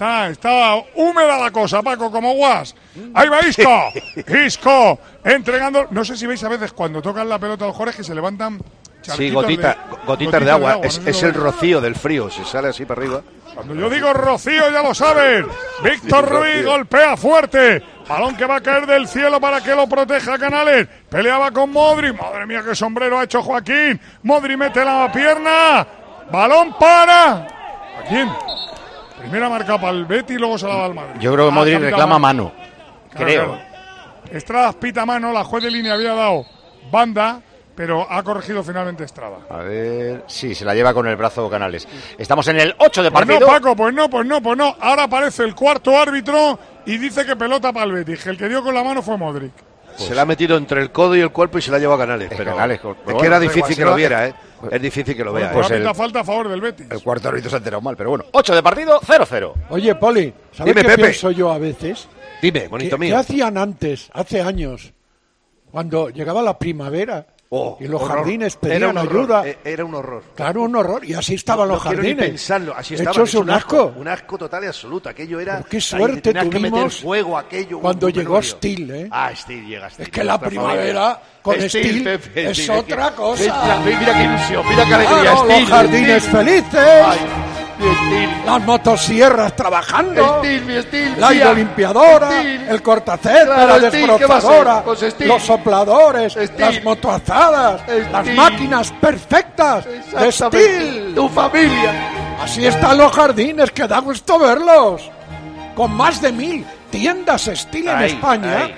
está húmeda la cosa, Paco, como guas. Ahí va Isco. Isco entregando. No sé si veis a veces cuando tocan la pelota a los jugadores que se levantan. Sí, gotitas de agua. Es el rocío del frío, se sale así para arriba. Cuando yo digo Rocío, ya lo saben. Víctor Ruiz golpea fuerte. Balón que va a caer del cielo para que lo proteja Canales. Peleaba con Modric. Madre mía, qué sombrero ha hecho Joaquín. Modric mete la pierna. Balón para. ¿A quién? Primera marca para el Betis y luego se la da al Madrid. Yo creo que Modric reclama mano. Creo. Claro. Estradas pita mano. La juez de línea había dado banda, pero ha corregido finalmente Estrada. A ver, sí, se la lleva con el brazo Canales. Estamos en el 8 de Pues partido. no, Paco, pues no. Ahora aparece el cuarto árbitro y dice que pelota para el Betis. El que dio con la mano fue Modric. Se la ha metido entre el codo y el cuerpo y se la ha llevado a Canales. Pero Canales, es que era difícil que lo viera, ¿eh? Es difícil que lo vea. Pues falta a favor del Betis. El cuarto árbitro se ha enterado mal, pero bueno. 8 de partido, 0-0. Oye, Poli, ¿sabes Dime, qué Pepe. pienso yo a veces? Dime, bonito ¿Qué mío. hacían antes, hace años, cuando llegaba la primavera y los horror. jardines Era pedían un horror, ayuda? Era un horror. Claro, un horror. Y así estaban los No quiero ni jardines. pensarlo, así estaban, Hechos es un asco. Un asco total y absoluto. Aquello era. Qué suerte tenías que meter tuvimos fuego, aquello. cuando un llegó lío. Steel, ¿eh? Ah, Steel llega Steel. Es que la primavera con Steel Pepe, es Steel, otra que- cosa. Mira qué ilusión, mira qué alegría. Claro, Steel, los jardines Steel. felices, Ay, mi Steel. las motosierras trabajando, Mi Steel, la tía. hidrolimpiadora, Steel. el cortacésped, Claro, la Steel, ¿qué va a ser? desbrozadora, Pues Steel. los sopladores, Steel. las motoazadas, las Steel. máquinas perfectas de Exactamente. Steel. Tu familia. Así están los jardines, que da gusto verlos. Con más de 1000 tiendas Steel en Ahí, España, ahí.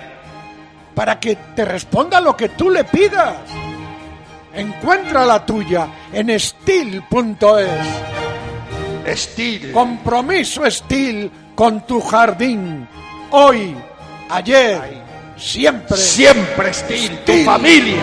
para que te responda lo que tú le pidas. Encuentra la tuya en Steel.es. Steel. Compromiso Steel con tu jardín. Hoy, ayer, siempre. Siempre Steel, tu familia.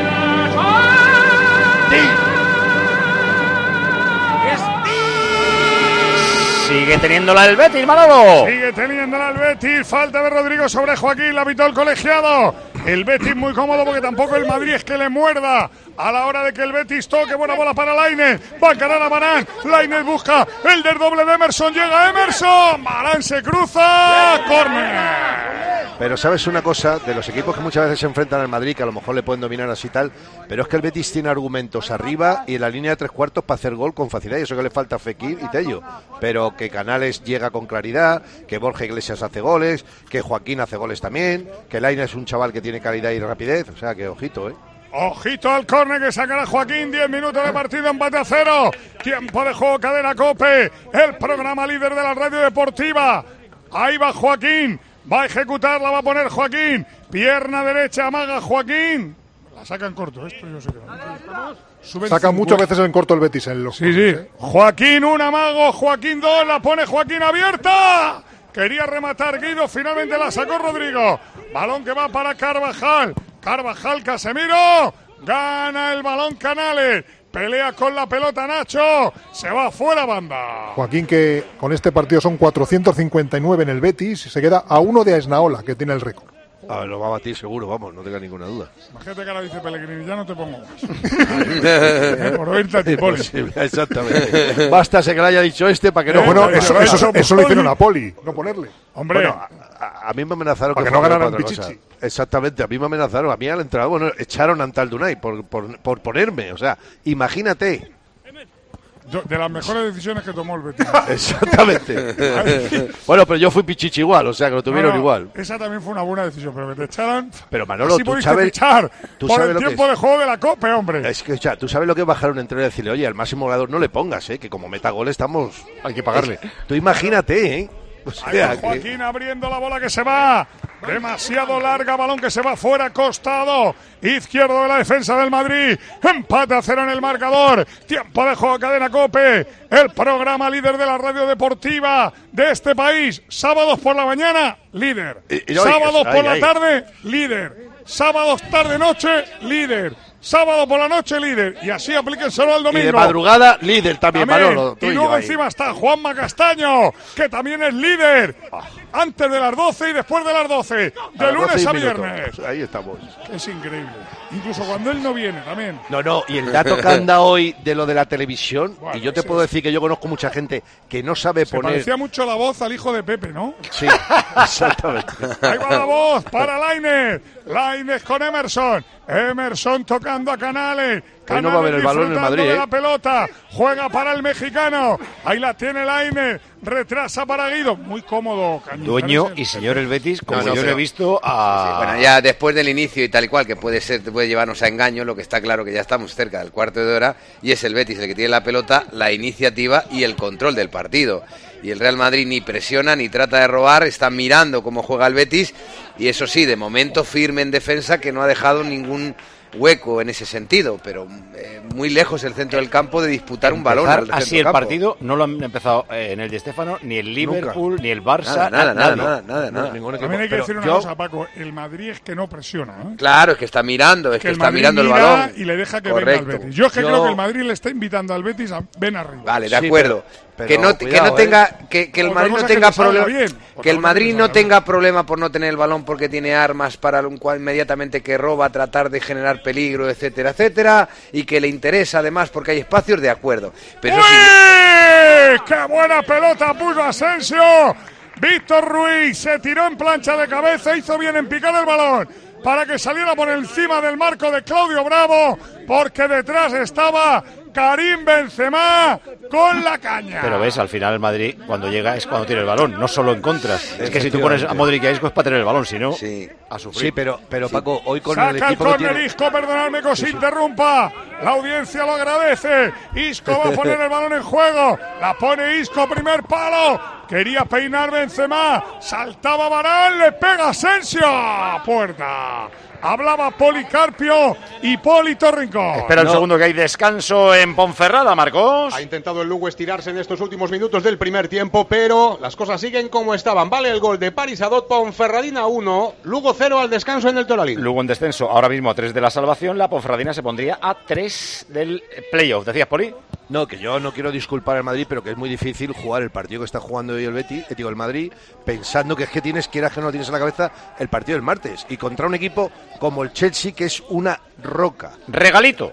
Sigue teniéndola el Betis, Manolo. Sigue teniéndola el Betis. Falta de Rodrigo sobre Joaquín. La pitó el colegiado. El Betis muy cómodo porque tampoco el Madrid es que le muerda. A la hora de que el Betis toque, buena bola para Lainez. Va a encarar a Varane. Lainez busca el del doble de Emerson. Llega Emerson. Varane se cruza. Córner. Pero sabes una cosa, de los equipos que muchas veces se enfrentan al Madrid, que a lo mejor le pueden dominar así tal, pero es que el Betis tiene argumentos arriba y en la línea de 3/4 para hacer gol con facilidad, y eso que le falta a Fekir y Tello. Pero que Canales llega con claridad, que Borja Iglesias hace goles, que Joaquín hace goles también, que Lainez es un chaval que tiene calidad y rapidez, o sea que ojito, ¿eh? Ojito al córner que sacará Joaquín. 10 minutos de partido, empate a 0. Tiempo de juego, Cadena COPE. El programa líder de la radio deportiva. Ahí va Joaquín. Va a ejecutarla, va a poner Joaquín. Pierna derecha, amaga Joaquín. La sacan corto, esto yo sé que no. Saca muchas veces en corto el Betis en los. Sí. Joaquín, un amago. Joaquín 2, la pone Joaquín abierta. Quería rematar Guido, finalmente la sacó Rodrigo. Balón que va para Carvajal. Carvajal, Casemiro. Gana el balón Canales. Pelea con la pelota Nacho. Se va fuera banda. Joaquín, que con este partido son 459 en el Betis, se queda a 1 de Esnaola, que tiene el récord. A ver, lo va a batir seguro, vamos, no tenga ninguna duda. Imagínate que ahora dice Pellegrini, ya no te pongo más. Por oírte a ti, Poli. Exactamente. Bastase que le haya dicho este para que no. Bueno, eso lo hicieron a Poli, no ponerle. Hombre, bueno, a mí me amenazaron para que fue no ganaran otra cosa. Pichichi. Exactamente, a mí me amenazaron, a mí al entrenador, bueno, echaron a Antaldunay por ponerme, o sea, imagínate. De las mejores decisiones que tomó el Betis. Exactamente. Bueno, pero yo fui Pichichi igual, o sea que lo tuvieron No, igual. Esa también fue una buena decisión, pero que te echaran. Pero Manolo, así tú pudiste sabes, fichar tú por sabes el lo que tiempo es. de juego de la COPE, hombre. Es que, o sea, tú sabes lo que es bajar un entrenador y decirle, oye, al máximo goleador no le pongas, que como meta gol estamos... Hay que pagarle. Tú imagínate, Ahí va Joaquín abriendo la bola que se va. Demasiado larga, balón que se va fuera, costado izquierdo de la defensa del Madrid. Empate a 0 en el marcador. Tiempo de juego, Cadena COPE. El programa líder de la radio deportiva de este país. Sábados por la mañana, líder. Sábados por la tarde, líder. Sábados tarde-noche, líder. Sábado por la noche, líder. Y así aplíquenselo al domingo. Y de madrugada, líder también, Manolo. Y luego encima está Juanma Castaño, que también es líder. Antes de las 12 y después de las 12. De lunes a viernes. Ahí estamos. Es increíble. Incluso cuando él no viene también. No, y el dato que anda hoy de lo de la televisión, bueno, y yo te puedo decir que yo conozco mucha gente que no sabe poner... Se parecía mucho la voz al hijo de Pepe, ¿no? Sí, exactamente. Ahí va la voz para Lainez. Lainez con Emerson. Emerson tocando a Canales. Hoy no va a haber el balón en Madrid, de la pelota. Juega para el mexicano. Ahí la tiene Lainez. Retrasa para Guido. Muy cómodo. Dueño y señor el Betis, como yo lo he visto a... Sí, bueno, ya después del inicio y tal y cual, que puede llevarnos a engaño, lo que está claro que ya estamos cerca del cuarto de hora y es el Betis el que tiene la pelota, la iniciativa y el control del partido. Y el Real Madrid ni presiona ni trata de robar, está mirando cómo juega el Betis y eso sí, de momento firme en defensa, que no ha dejado ningún hueco en ese sentido, pero muy lejos el centro del campo de disputar un balón al así el partido no lo han empezado en el Di Stéfano ni el Liverpool, nunca. Ni el Barça, nada. También hay que decir una cosa, Paco, el Madrid es que no presiona, ¿eh? Claro, es que está mirando, es que está mirando el balón y le deja que venga al Betis. Yo es que creo que el Madrid le está invitando al Betis a ven arriba. Vale, de acuerdo. Pero que no tenga que el Madrid no tenga problema, que el Madrid no tenga problema por no tener el balón porque tiene armas para un cual inmediatamente que roba, tratar de generar peligro, etcétera, etcétera, y que le interesa además porque hay espacios, de acuerdo. Pero ¡qué buena pelota puso Asensio! Víctor Ruiz se tiró en plancha de cabeza, hizo bien en picar el balón para que saliera por encima del marco de Claudio Bravo, porque detrás estaba Karim Benzema con la caña. Pero ves, al final el Madrid cuando llega es cuando tiene el balón, no solo en contras. Es que si tú pones a Modric y a Isco es para tener el balón, si no, a sufrir. Sí, pero Paco, hoy con saca el equipo el córner Isco, perdonadme que os interrumpa. La audiencia lo agradece. Isco va a poner el balón en juego. La pone Isco, primer palo. Quería peinar Benzema. Saltaba Varane, le pega Asensio. Puerta. Hablaba Policarpio, Hipólito Rincón. Espera un segundo que hay descanso en Ponferrada, Marcos. Ha intentado el Lugo estirarse en estos últimos minutos del primer tiempo, pero las cosas siguen como estaban. Vale el gol de Paris Adot, Ponferradina 1, Lugo 0 al descanso en el Toralín. Lugo en descenso, ahora mismo a 3 de la salvación, la Ponferradina se pondría a 3 del playoff. ¿Decías, Poli? No, que yo no quiero disculpar al Madrid, pero que es muy difícil jugar el partido que está jugando hoy el Betis, el Madrid, pensando que es que quieras que no lo tienes en la cabeza, el partido del martes. Y contra un equipo como el Chelsea, que es una roca. Regalito.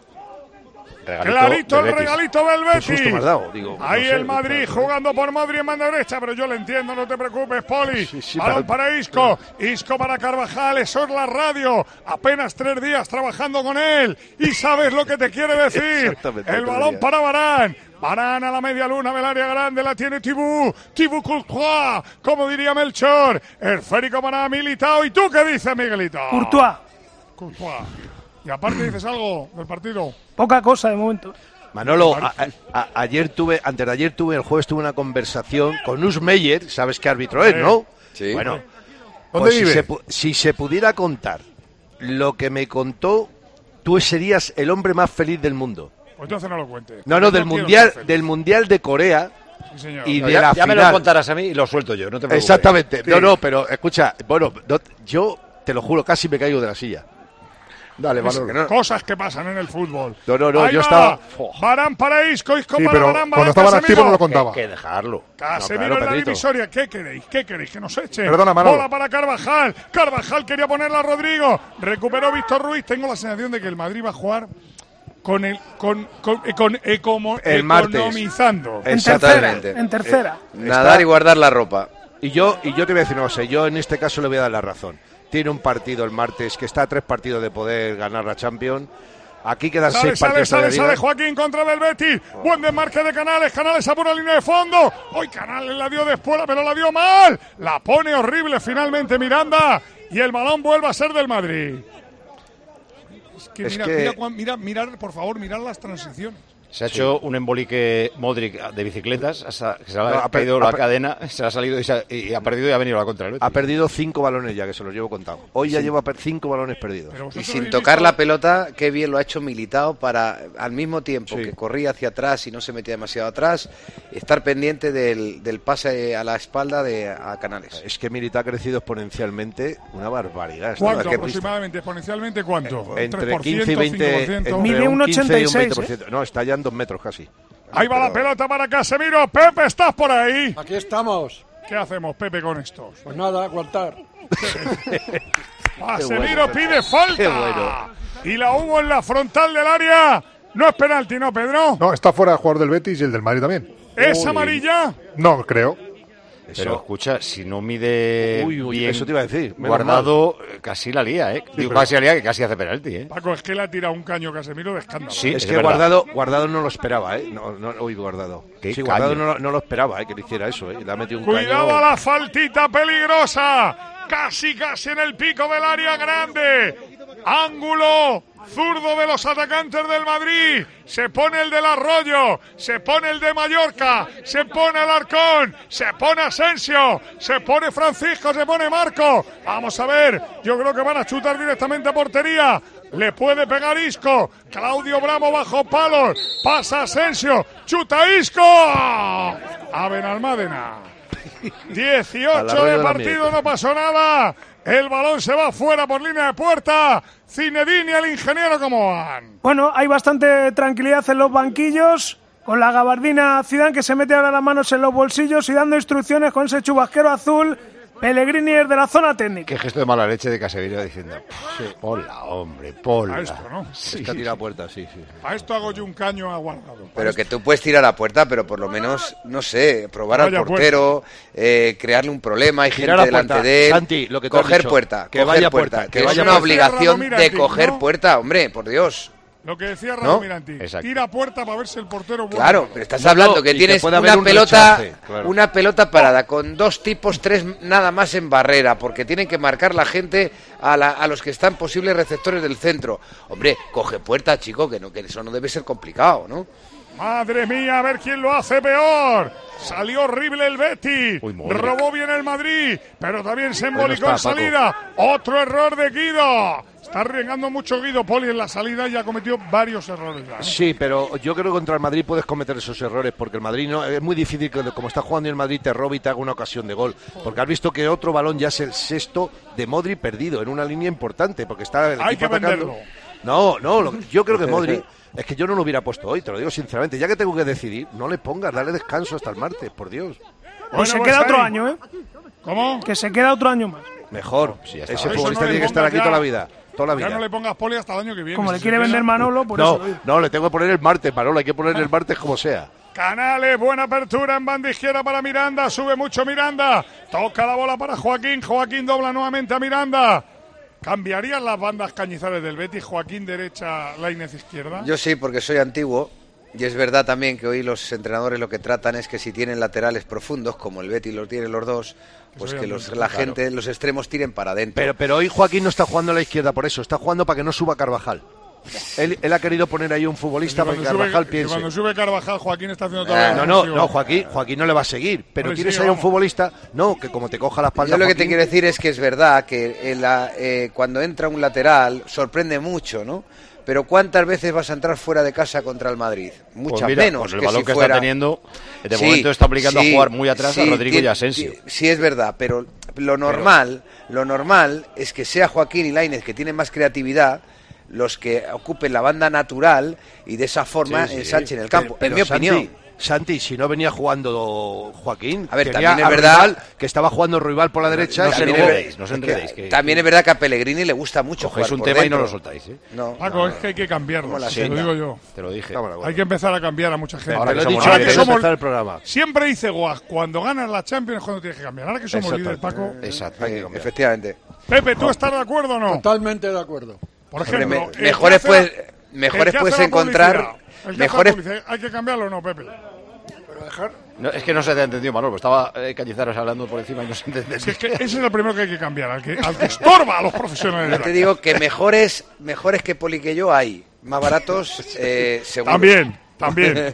Clarito el regalito del Betis. Qué susto me has dado, ahí el Madrid jugando por Modri en banda derecha, pero yo lo entiendo, no te preocupes, Poli. Balón para Isco, Isco para Carvajal, eso es la radio. Apenas 3 días trabajando con él y sabes lo que te quiere decir. El balón para Varane. Varane a la media luna del área grande, la tiene Thibaut Courtois, como diría Melchor. Esférico para Militao. ¿Y tú qué dices, Miguelito? Courtois. Y aparte dices algo del partido. Poca cosa de momento. Manolo, antes de ayer el jueves tuve una conversación con Urs Meyer, sabes qué árbitro es, ¿no? Sí. Bueno, ¿dónde vive? Si se pudiera contar lo que me contó, tú serías el hombre más feliz del mundo. Pues entonces no lo cuentes. No, del mundial de Corea. Sí, señor. Y de ya final. me lo contarás a mí y lo suelto yo, no te preocupes. Exactamente. Sí. No, pero escucha, yo te lo juro, casi me caigo de la silla. Dale, Manolo. Cosas que pasan en el fútbol. No, ahí yo va. estaba... Varane para Isco Sí, para pero Varane. cuando estaban activos no lo contaba. Hay que dejarlo. Casemiro en la divisoria. ¿Qué queréis? Que nos echen. Perdona, Manolo. Bola para Carvajal. Carvajal quería ponerla a Rodrigo. Recuperó Víctor Ruiz. Tengo la sensación de que el Madrid va a jugar economizando. Exactamente. En tercera. Nadar y guardar la ropa. Y yo te voy a decir una cosa, yo en este caso le voy a dar la razón. Tiene un partido el martes que está a 3 partidos de poder ganar la Champions. Aquí quedan 6 partidos. Sale Joaquín contra del Betis. Buen desmarque de Canales. Canales a pura línea de fondo. Hoy Canales la dio después, pero la dio mal. La pone horrible finalmente Miranda. Y el balón vuelve a ser del Madrid. Mira, por favor, mirad las transiciones. Se ha hecho un embolique Modric de bicicletas, que se le ha caído la cadena, se le ha salido y ha perdido y ha venido a la contra. Ha perdido 5 balones ya, que se los llevo contado. Hoy ya lleva 5 balones perdidos. Y sin tocar la pelota, qué bien lo ha hecho Militao para, al mismo tiempo que corría hacia atrás y no se metía demasiado atrás, estar pendiente del pase a la espalda a Canales. Es que Militao ha crecido exponencialmente una barbaridad. ¿Cuánto aproximadamente? ¿Exponencialmente cuánto? Entre 15 y 20. Mide un 86. No, está ya en 2 metros casi. Ahí va la pelota para Casemiro. Pepe, ¿estás por ahí? Aquí estamos. ¿Qué hacemos, Pepe, con estos? Pues nada, aguantar. Casemiro pide falta. Y la hubo en la frontal del área. No es penalti, ¿no, Pedro? No, está fuera el jugador del Betis y el del Madrid también. ¿Es amarilla? No, creo. Pero escucha, si no mide bien, eso te iba a decir. Guardado casi la lía, ¿eh? Digo, casi la lía, que casi hace penalti, ¿eh? Paco, es que le ha tirado un caño Casemiro de escándalo. Sí, es que Guardado no lo esperaba, ¿eh? Guardado. Sí, Guardado no lo esperaba, que le hiciera eso, ¿eh? Le ha metido un Cuidado caño. a la faltita peligrosa. Casi en el pico del área grande. Ángulo zurdo de los atacantes del Madrid. Se pone el del Arroyo, se pone el de Mallorca, se pone Alarcón, se pone Asensio, se pone Francisco, se pone Marco. Vamos a ver, yo creo que van a chutar directamente a portería. Le puede pegar Isco. Claudio Bravo bajo palos. Pasa Asensio. Chuta Isco. A Benalmádena. 18 de partido, no pasó nada. El balón se va fuera por línea de puerta. Zinedine y el ingeniero, ¿cómo van? Bueno, hay bastante tranquilidad en los banquillos, con la gabardina Zidane, que se mete ahora las manos en los bolsillos y dando instrucciones con ese chubasquero azul. Pellegrini es de la zona técnica. Qué gesto de mala leche de Casemiro diciendo, ponla, hombre, ponla. A esto, ¿no? Sí, es que ha tirado a puerta, sí. A esto hago yo un caño a Guardado. Pero que tú puedes tirar a puerta, pero por lo menos, no sé, probar al portero, crearle un problema, hay gente delante de él. Santi, lo que coger puerta, que vaya puerta. Que es una obligación de coger puerta, hombre, por Dios. Lo que decía Raúl Miranti, tira a puerta para ver si el portero vuelve. Claro, pero estás hablando que tienes una pelota parada con 2 tipos, 3 nada más en barrera, porque tienen que marcar la gente a los que están posibles receptores del centro. Hombre, coge puerta, chico, que eso no debe ser complicado, ¿no? Madre mía, a ver quién lo hace peor. Salió horrible el Betis. Robó bien el Madrid, pero también se embolicó en salida. Otro error de Guido. Está arriesgando mucho Guido Poli en la salida y ha cometido varios errores. ¿No? Sí, pero yo creo que contra el Madrid puedes cometer esos errores, porque el Madrid no es muy difícil que, como está jugando el Madrid, te robe y te haga una ocasión de gol. Porque has visto que otro balón ya es el sexto de Modric perdido en una línea importante, porque está el equipo atacando. No, yo creo que Modric, es que yo no lo hubiera puesto hoy, te lo digo sinceramente. Ya que tengo que decidir, no le pongas, dale descanso hasta el martes, por Dios. Pues se queda otro año, ¿eh? ¿Cómo? Que se queda otro año más. Mejor, ese futbolista tiene que estar aquí toda la vida. Ya no le pongas Poli hasta el año que viene. Como le quiere vender Manolo, por eso. No, le tengo que poner el martes, Manolo, hay que poner el martes como sea. Canales, buena apertura en banda izquierda para Miranda, sube mucho Miranda, toca la bola para Joaquín dobla nuevamente a Miranda. ¿Cambiarían las bandas Cañizares del Betis? Joaquín derecha, Lainez izquierda. Yo sí, porque soy antiguo. Y es verdad también que hoy los entrenadores lo que tratan es que si tienen laterales profundos, como el Betis los tiene los dos, pues que la gente en los extremos tiren para adentro. Pero hoy Joaquín no está jugando a la izquierda por eso, está jugando para que no suba Carvajal. Él ha querido poner ahí un futbolista para que Carvajal piense. Cuando sube Carvajal, Joaquín está haciendo todo. No, Joaquín no le va a seguir. Pero quieres ahí un futbolista, que como te coja la espalda. Yo lo que te quiero decir es que es verdad que cuando entra un lateral sorprende mucho, ¿no? Pero ¿cuántas veces vas a entrar fuera de casa contra el Madrid? Muchas menos. Pues el balón que está teniendo, de momento está obligando a jugar muy atrás a Rodrigo y a Asensio. Sí, es verdad, pero lo normal es que sea Joaquín y Lainez, que tienen más creatividad, los que ocupen la banda natural y de esa forma ensanchen el campo, en mi opinión. Santi, si no venía jugando Joaquín, a ver, también es verdad que estaba jugando Rival por la derecha. No se enredéis. También es verdad que a Pellegrini le gusta mucho jugar un por tema dentro. Y no lo soltáis, ¿eh? Paco, es que hay que cambiarlo, te lo digo yo. Te lo dije. Hay que empezar a cambiar a mucha gente. Ahora que somos líderes, el programa. Siempre dice Guas, cuando ganas la Champions es cuando tienes que cambiar. Ahora que somos líderes, Paco. Exacto. Efectivamente. Pepe, ¿tú estás de acuerdo o no? Totalmente de acuerdo. Por ejemplo, mejores puedes encontrar. ¿Hay que cambiarlo o no, Pepe? No, es que no se te ha entendido, Manolo, estaba Cañizares hablando por encima y no se entiende. Es que ese es el primero que hay que cambiar, al que estorba a los profesionales. Yo te digo que mejores que Poli que yo hay, más baratos, seguro. También.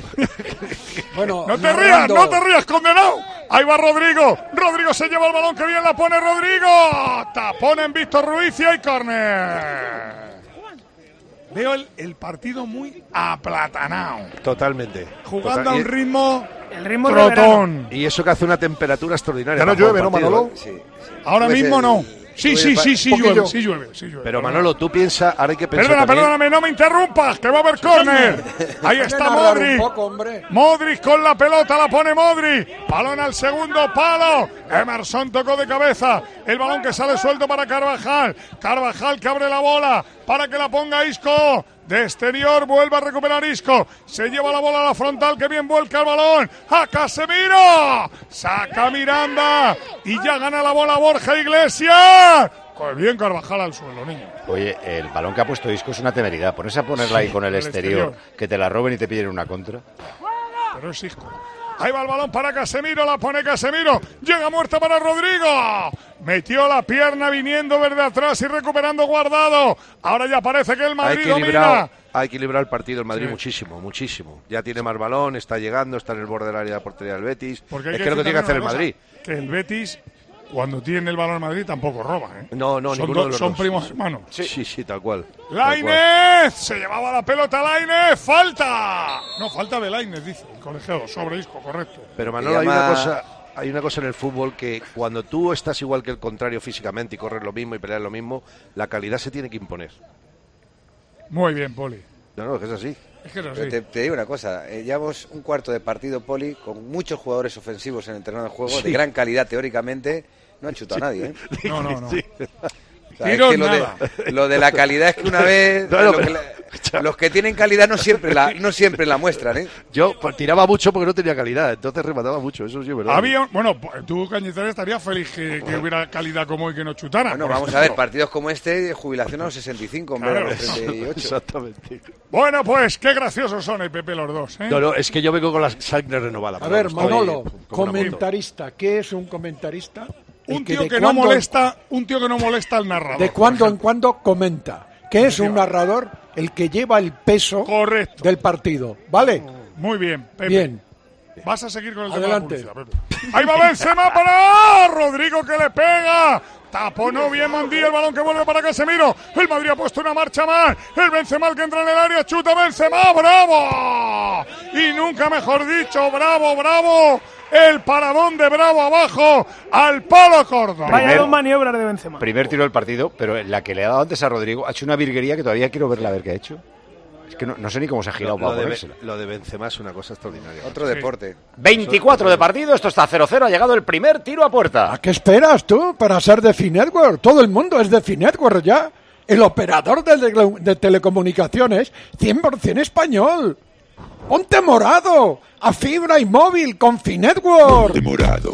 Bueno, no te rías, condenado. Ahí va Rodrigo. Rodrigo se lleva el balón, que bien la pone Rodrigo. Tapón en Víctor Ruiz y hay córner. Veo el partido muy aplatanado. Totalmente. Jugando a un ritmo... El ritmo trotón. Y eso que hace una temperatura extraordinaria. Ya no llueve, ¿no, Manolo? Sí. Ahora mismo no. Sí, llueve. Pero Manolo, tú piensas, ahora hay que pensar Perdóname, no me interrumpas, que va a haber córner. Ahí está Modric. Modric con la pelota, la pone Modric. Balón al segundo palo. Emerson tocó de cabeza. El balón que sale suelto para Carvajal. Carvajal que abre la bola para que la ponga Isco. De exterior vuelve a recuperar Isco. Se lleva la bola a la frontal, que bien vuelca el balón. ¡A Casemiro! Saca Miranda. Y ya gana la bola Borja Iglesias. Pues bien Carvajal al suelo, niño. Oye, el balón que ha puesto Isco es una temeridad. Ponerse a ponerla ahí con el exterior, que te la roben y te pillen una contra. Pero es Isco. Ahí va el balón para Casemiro, la pone Casemiro. Llega muerta para Rodrigo. Metió la pierna viniendo desde atrás y recuperando Guardado. Ahora ya parece que el Madrid domina. Ha equilibrado el partido el Madrid muchísimo. Ya tiene más balón, está llegando, está en el borde del área de la portería del Betis. Porque es que lo que tiene que hacer el Madrid. Que el Betis, cuando tiene el balón en Madrid, tampoco roba, ¿eh? No, ninguno de los son dos. primos hermanos. Sí, tal cual. ¡Lainez! Se llevaba la pelota Lainez. ¡Falta! No, falta de Lainez, dice el colegiado. Sobre Isco, correcto. Pero Manolo, hay una cosa en el fútbol, que cuando tú estás igual que el contrario físicamente y corres lo mismo y peleas lo mismo, la calidad se tiene que imponer. Muy bien, Poli. No, es que es así. Es que es así. Te digo una cosa, llevamos un cuarto de partido, Poli, con muchos jugadores ofensivos en el terreno de juego, de gran calidad teóricamente. No han chutado a nadie, ¿eh? No. Sí. O sea, es que lo de la calidad es que una vez los que tienen calidad no siempre la muestran, ¿eh? Yo tiraba mucho porque no tenía calidad, entonces remataba mucho, eso sí es verdad. Bueno, tú, Cañizares, estarías feliz que hubiera calidad como hoy, que no chutara. Bueno, vamos a ver, partidos como este, jubilación a los 65 en vez de a los 38. Exactamente. Bueno, pues qué graciosos son el Pepe los dos, ¿eh? No, es que yo vengo con la sangre renovada. A ver, Manolo, comentarista, ¿qué es un comentarista? Un tío que no molesta al narrador. De cuando en cuando comenta. Que es un narrador el que lleva el peso del partido, ¿vale? Muy bien, Pepe. Bien. Vas a seguir con el Adelante. tema de la publicidad, Pepe. Ahí va Benzema para Rodrigo, que le pega. Taponó bien Mandí, el balón que vuelve para Casemiro. El Madrid ha puesto una marcha más. El Benzema que entra en el área, chuta Benzema, ¡bravo! Y nunca mejor dicho, ¡bravo! El paradón de Bravo abajo al palo Córdoba. Vaya dos maniobras de Benzema. Primer tiro del partido, pero la que le ha dado antes a Rodrigo ha hecho una virguería que todavía quiero verla, a ver qué ha hecho. Es que no sé ni cómo se ha girado para ponérsela. Lo de Benzema es una cosa extraordinaria. Otro deporte. 24 de partido, esto está 0-0, ha llegado el primer tiro a puerta. ¿A qué esperas tú para ser de Finetwork? Todo el mundo es de Finetwork ya. El operador de telecomunicaciones 100% español. ¡Ponte morado! ¡A fibra y móvil con Finetwork! Ponte morado.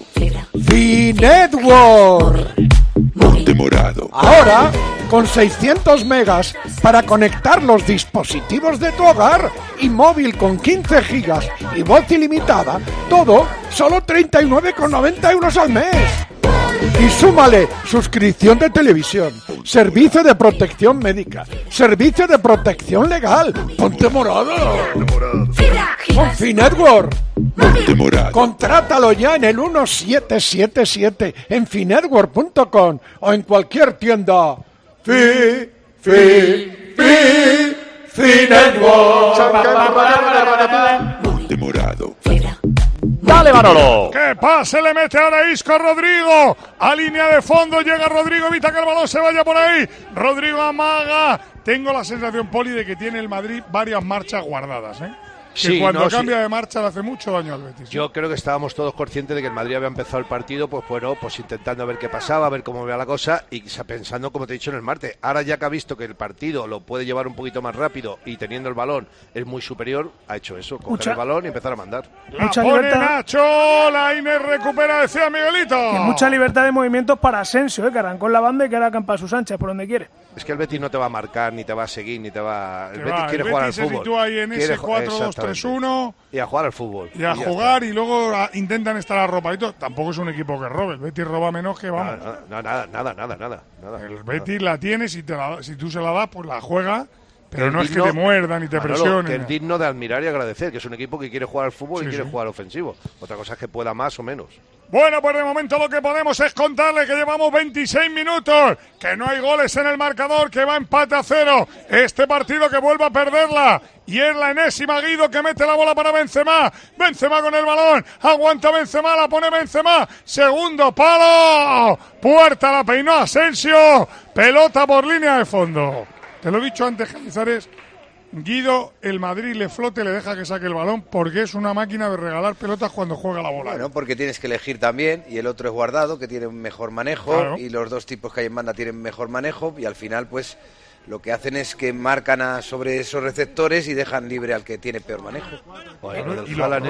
¡Finetwork! Ponte morado. Ahora, con 600 megas para conectar los dispositivos de tu hogar y móvil con 15 gigas y voz ilimitada, todo solo 39,90 euros al mes. Y súmale suscripción de televisión, servicio de protección médica, servicio de protección legal. ¡Ponte morado! Con Finetwork. Ponte morado. Contrátalo ya en el 1777 en finetwork.com o en cualquier tienda. Finetwork. Ponte morado. ¡Dale, Manolo! ¡Qué pase le mete ahora Isco a Rodrigo! A línea de fondo llega Rodrigo, evita que el balón se vaya por ahí. Rodrigo amaga. Tengo la sensación, Poli, de que tiene el Madrid varias marchas guardadas, ¿eh? Que cuando cambia de marcha le hace mucho daño al Betis. Yo creo que estábamos todos conscientes de que el Madrid había empezado el partido, pues intentando ver qué pasaba, ver cómo veía la cosa y pensando, como te he dicho, en el martes. Ahora ya que ha visto que el partido lo puede llevar un poquito más rápido y teniendo el balón es muy superior, ha hecho eso, coger el balón y empezar a mandar. La pone Nacho, Lainez recupera, decía Miguelito. Y mucha libertad de movimientos para Asensio, que arrancó en la banda y que ahora campa a sus anchas por donde quiere. Es que el Betis no te va a marcar, ni te va a seguir, ni te va... El Betis quiere jugar al fútbol. Se sitúa ahí en ese 4-2-3-1. Y a jugar al fútbol. Y a jugar y luego intentan estar arropaditos. Tampoco es un equipo que robe. El Betis roba menos que vamos. Nada. El Betis la tiene, si tú se la das, pues la juega Pero no es que te muerdan y te presionen. Que es digno de admirar y agradecer, que es un equipo que quiere jugar al fútbol y quiere jugar ofensivo. Otra cosa es que pueda más o menos. Bueno, pues de momento lo que podemos es contarle que llevamos 26 minutos, que no hay goles en el marcador, que va empate a 0. Este partido que vuelve a perderla. Y es la enésima Guido que mete la bola para Benzema. Benzema con el balón. Aguanta Benzema, la pone Benzema. Segundo palo. Puerta, la peinó Asensio. Pelota por línea de fondo. Te lo he dicho antes, Cañizares. Guido, el Madrid le flote, le deja que saque el balón porque es una máquina de regalar pelotas cuando juega la bola. Bueno, porque tienes que elegir también, y el otro es Guardado, que tiene un mejor manejo, claro. Y los dos tipos que hay en banda tienen mejor manejo, y al final, pues, lo que hacen es que marcan sobre esos receptores y dejan libre al que tiene peor manejo. Bueno, lo del Haaland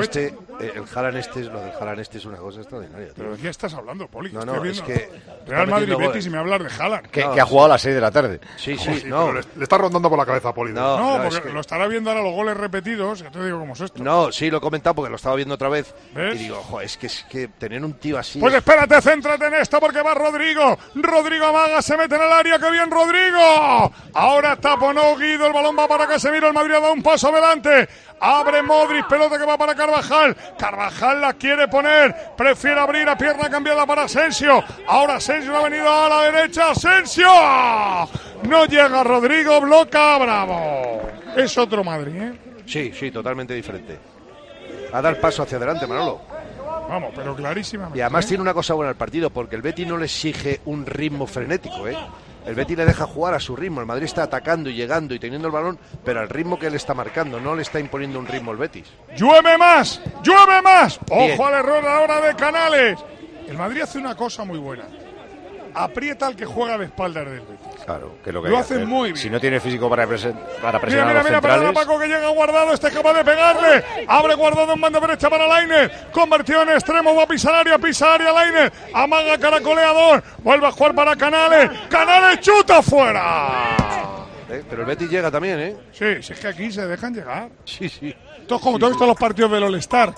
este es una cosa extraordinaria. ¿Pero de qué estás hablando, Poli? No, es que Real Madrid-Betis y me hablas de Haaland. Que ha jugado a las 6 de la tarde. Sí, no. Le está rondando por la cabeza a Poli. No, porque es que lo estará viendo ahora los goles repetidos, ya te digo cómo es esto. No, sí, lo he comentado porque lo estaba viendo otra vez. ¿Ves? Y digo, joder, es que tener un tío así... Pues espérate, céntrate en esto porque va Rodrigo. Rodrigo amaga, se mete en el área, ¡qué bien Rodrigo! Ahora taponó Guido, el balón va para Casemiro, el Madrid ha dado un paso adelante. Abre Modric, pelota que va para Carvajal. Carvajal la quiere poner, prefiere abrir a pierna cambiada para Asensio. Ahora Asensio ha venido a la derecha. Asensio. No llega Rodrigo, bloca Bravo. Es otro Madrid, ¿eh? Sí, totalmente diferente. A dar paso hacia adelante, Manolo. Vamos, pero clarísimamente. Y además tiene una cosa buena el partido, porque el Betis no le exige un ritmo frenético, ¿eh? El Betis le deja jugar a su ritmo. El Madrid está atacando y llegando y teniendo el balón, pero al ritmo que él está marcando. No le está imponiendo un ritmo el Betis. ¡Llueve más! ¡Llueve más! Bien. ¡Ojo al error ahora de Canales! El Madrid hace una cosa muy buena. Aprieta al que juega de espaldas del Betis. Claro, que es lo que lo hay hace hacer. muy bien. Si no tiene físico para presionar a los Mira, centrales... para Paco que llega Guardado, este es capaz de pegarle. Abre Guardado en banda derecha para Lainez. Convertido en extremo, va a pisar área Lainez. Amaga caracoleador. Vuelve a jugar para Canales. Canales chuta fuera. Pero el Betis llega también, ¿eh? Sí, si es que aquí se dejan llegar. Sí. Esto es como todos estos los partidos del All-Star.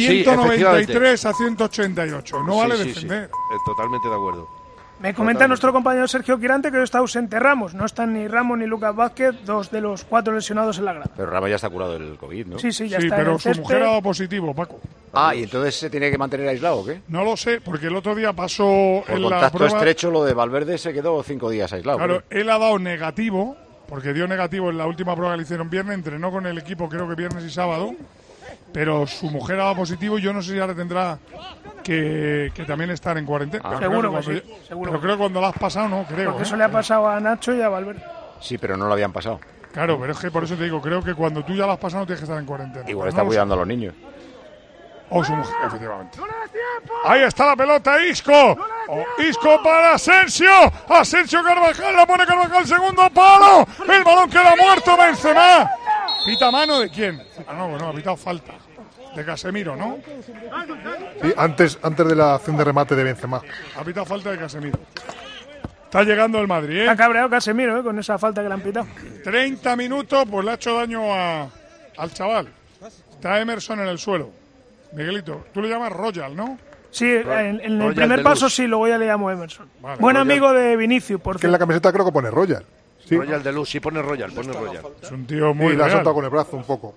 193 a 188. No vale defender. Totalmente de acuerdo. Me comenta nuestro compañero Sergio Quirante que hoy está ausente Ramos. No están ni Ramos ni Lucas Vázquez, 2 de los 4 lesionados en la grada. Pero Ramos ya está curado del COVID, ¿no? Sí, ya está. Sí, pero en el su mujer ha dado positivo, Paco. Ah, ¿y entonces se tiene que mantener aislado o qué? No lo sé, porque el otro día pasó Por en la contacto prueba... estrecho, lo de Valverde se quedó 5 días aislado. Claro, él ha dado negativo, porque dio negativo en la última prueba que le hicieron viernes, entrenó con el equipo creo que viernes y sábado, pero su mujer ha dado positivo y yo no sé si ahora tendrá que también estar en cuarentena. Ah. Seguro que sí, seguro. Pero creo que cuando lo has pasado no, creo. Porque eso le ha pasado a Nacho y a Valverde. Sí, pero no lo habían pasado. Claro, pero es que por eso te digo, creo que cuando tú ya lo has pasado no tienes que estar en cuarentena. Igual Pero está no cuidando a los niños. O su mujer, efectivamente. Ahí está la pelota, Isco. Isco para Asensio. Asensio Carvajal, la pone Carvajal, segundo palo. El balón queda muerto, Benzema. ¿Pita mano de quién? Ah, no, bueno, ha pitado falta. De Casemiro, ¿no? Sí, antes de la acción de remate de Benzema. Ha pitado falta de Casemiro. Está llegando el Madrid, ¿eh? Ha cabreado Casemiro, con esa falta que le han pitado. 30 minutos, pues le ha hecho daño al chaval. Está Emerson en el suelo. Miguelito, tú le llamas Royal, ¿no? Sí, en el primer paso sí, luego ya le llamo Emerson. Vale, buen Royal, amigo de Vinicius, por cierto. Que en la camiseta creo que pone Royal. Sí. Royal de Luz, sí pone Royal, Es un tío muy la ha soltado con el brazo un poco.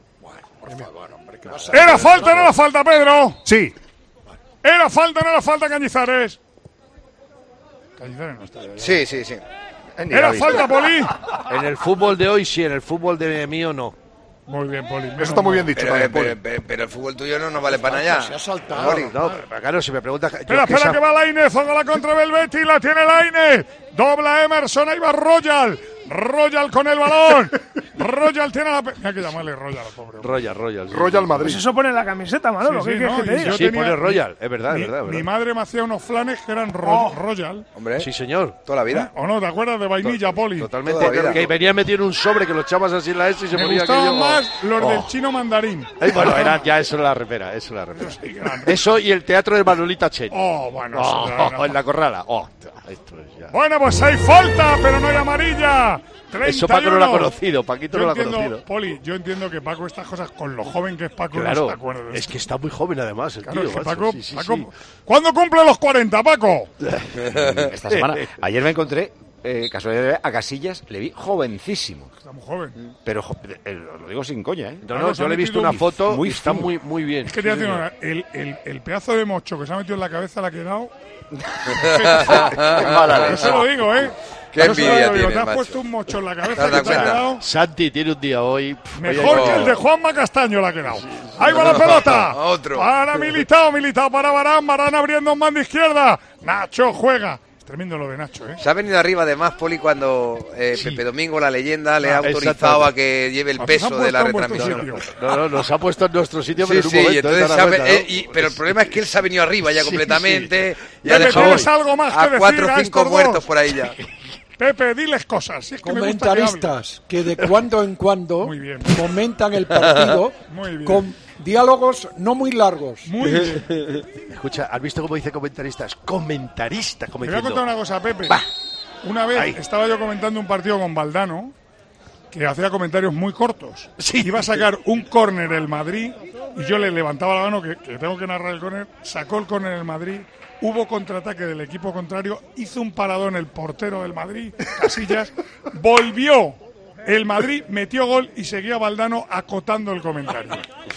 ¿Era falta o no era falta, Pedro? Sí. ¿Era falta o no era falta, Cañizares? Cañizares no está. Sí. ¿Era falta, Poli? En el fútbol de hoy sí, en el fútbol de mío no. Muy bien, Poli. Eso está muy bien dicho. Pero el fútbol tuyo no vale para nada. Se ha saltado. No, claro, si me preguntas... Espera que va Lainez, haga la contra del Betis, la tiene Lainez. Dobla Emerson, ahí va Royal. Royal con el balón. Royal tiene la... Hay que llamarle Royal al pobre. Royal Madrid. Pues eso pone en la camiseta, Manolo. Sí, ¿Qué quieres que te diga? Sí, pone Royal, es verdad. Mi madre me hacía unos flanes que eran Royal. Hombre, sí, señor. Toda la vida. ¿O no? ¿Te acuerdas de vainilla, Poli? Totalmente. Que venía metido en un sobre que lo echabas así en la S y se me ponía gustaban más los del chino mandarín. Bueno, ya eso es la repera. Eso y el teatro de Manolita Chen. Bueno. En la corrala. Esto es ya. Bueno, pues hay falta, pero no hay amarilla. 31. Eso Paco no lo ha conocido, Paquito no lo ha conocido. Poli, yo entiendo que Paco estas cosas, con lo joven que es Paco, claro, no se acuerda de es que está muy joven además el tío. Es que Paco, sí. ¿Cuándo cumple los 40, Paco? Esta semana. Ayer me encontré casualidad, a Casillas le vi jovencísimo. Está muy joven. Pero lo digo sin coña, ¿eh? No, yo le he visto una foto muy y está fino. muy bien. Es que te voy a decir una, el pedazo de mocho que se ha metido en la cabeza le ha quedado. Eso lo digo, ¿eh? Qué envidia tienes, te has macho. puesto un mocho en la cabeza ¿Te has que dado te ha cuenta? quedado Santi tiene un día hoy. mejor que el de Juanma Castaño le ha quedado. Ahí va la pelota. Otro. Para Militao para Varane. Varane abriendo en banda izquierda. Nacho juega. Es tremendo lo de Nacho, ¿eh? Se ha venido arriba además, Poli, cuando Pepe Domingo, la leyenda, le ha autorizado a que lleve el peso de la retransmisión. No, nos ha puesto en nuestro sitio, Sí, pero en un sí, momento. entonces ¿te das cuenta, no? pero el problema es que él se ha venido arriba ya Sí, completamente. sí. Ya ha Pepe, dejado ¿tienes algo más que a decir 4 o a 5 estos muertos dos? por ahí ya. Pepe, diles cosas. Si es que me gusta que Comentaristas que de cuando en cuando Muy bien. comentan el partido Muy bien. con diálogos no muy largos. Muy bien. Escucha, ¿has visto cómo dice comentaristas? Comentarista, como Te voy a diciendo, contar una cosa, Pepe. Una vez Ahí. estaba yo comentando un partido con Valdano que hacía comentarios muy cortos. Iba a sacar un córner el Madrid y yo le levantaba la mano que tengo que narrar el córner. Sacó el córner el Madrid. Hubo contraataque del equipo contrario. Hizo un paradón el portero del Madrid, Casillas. Volvió el Madrid, metió gol y seguía Valdano acotando el comentario.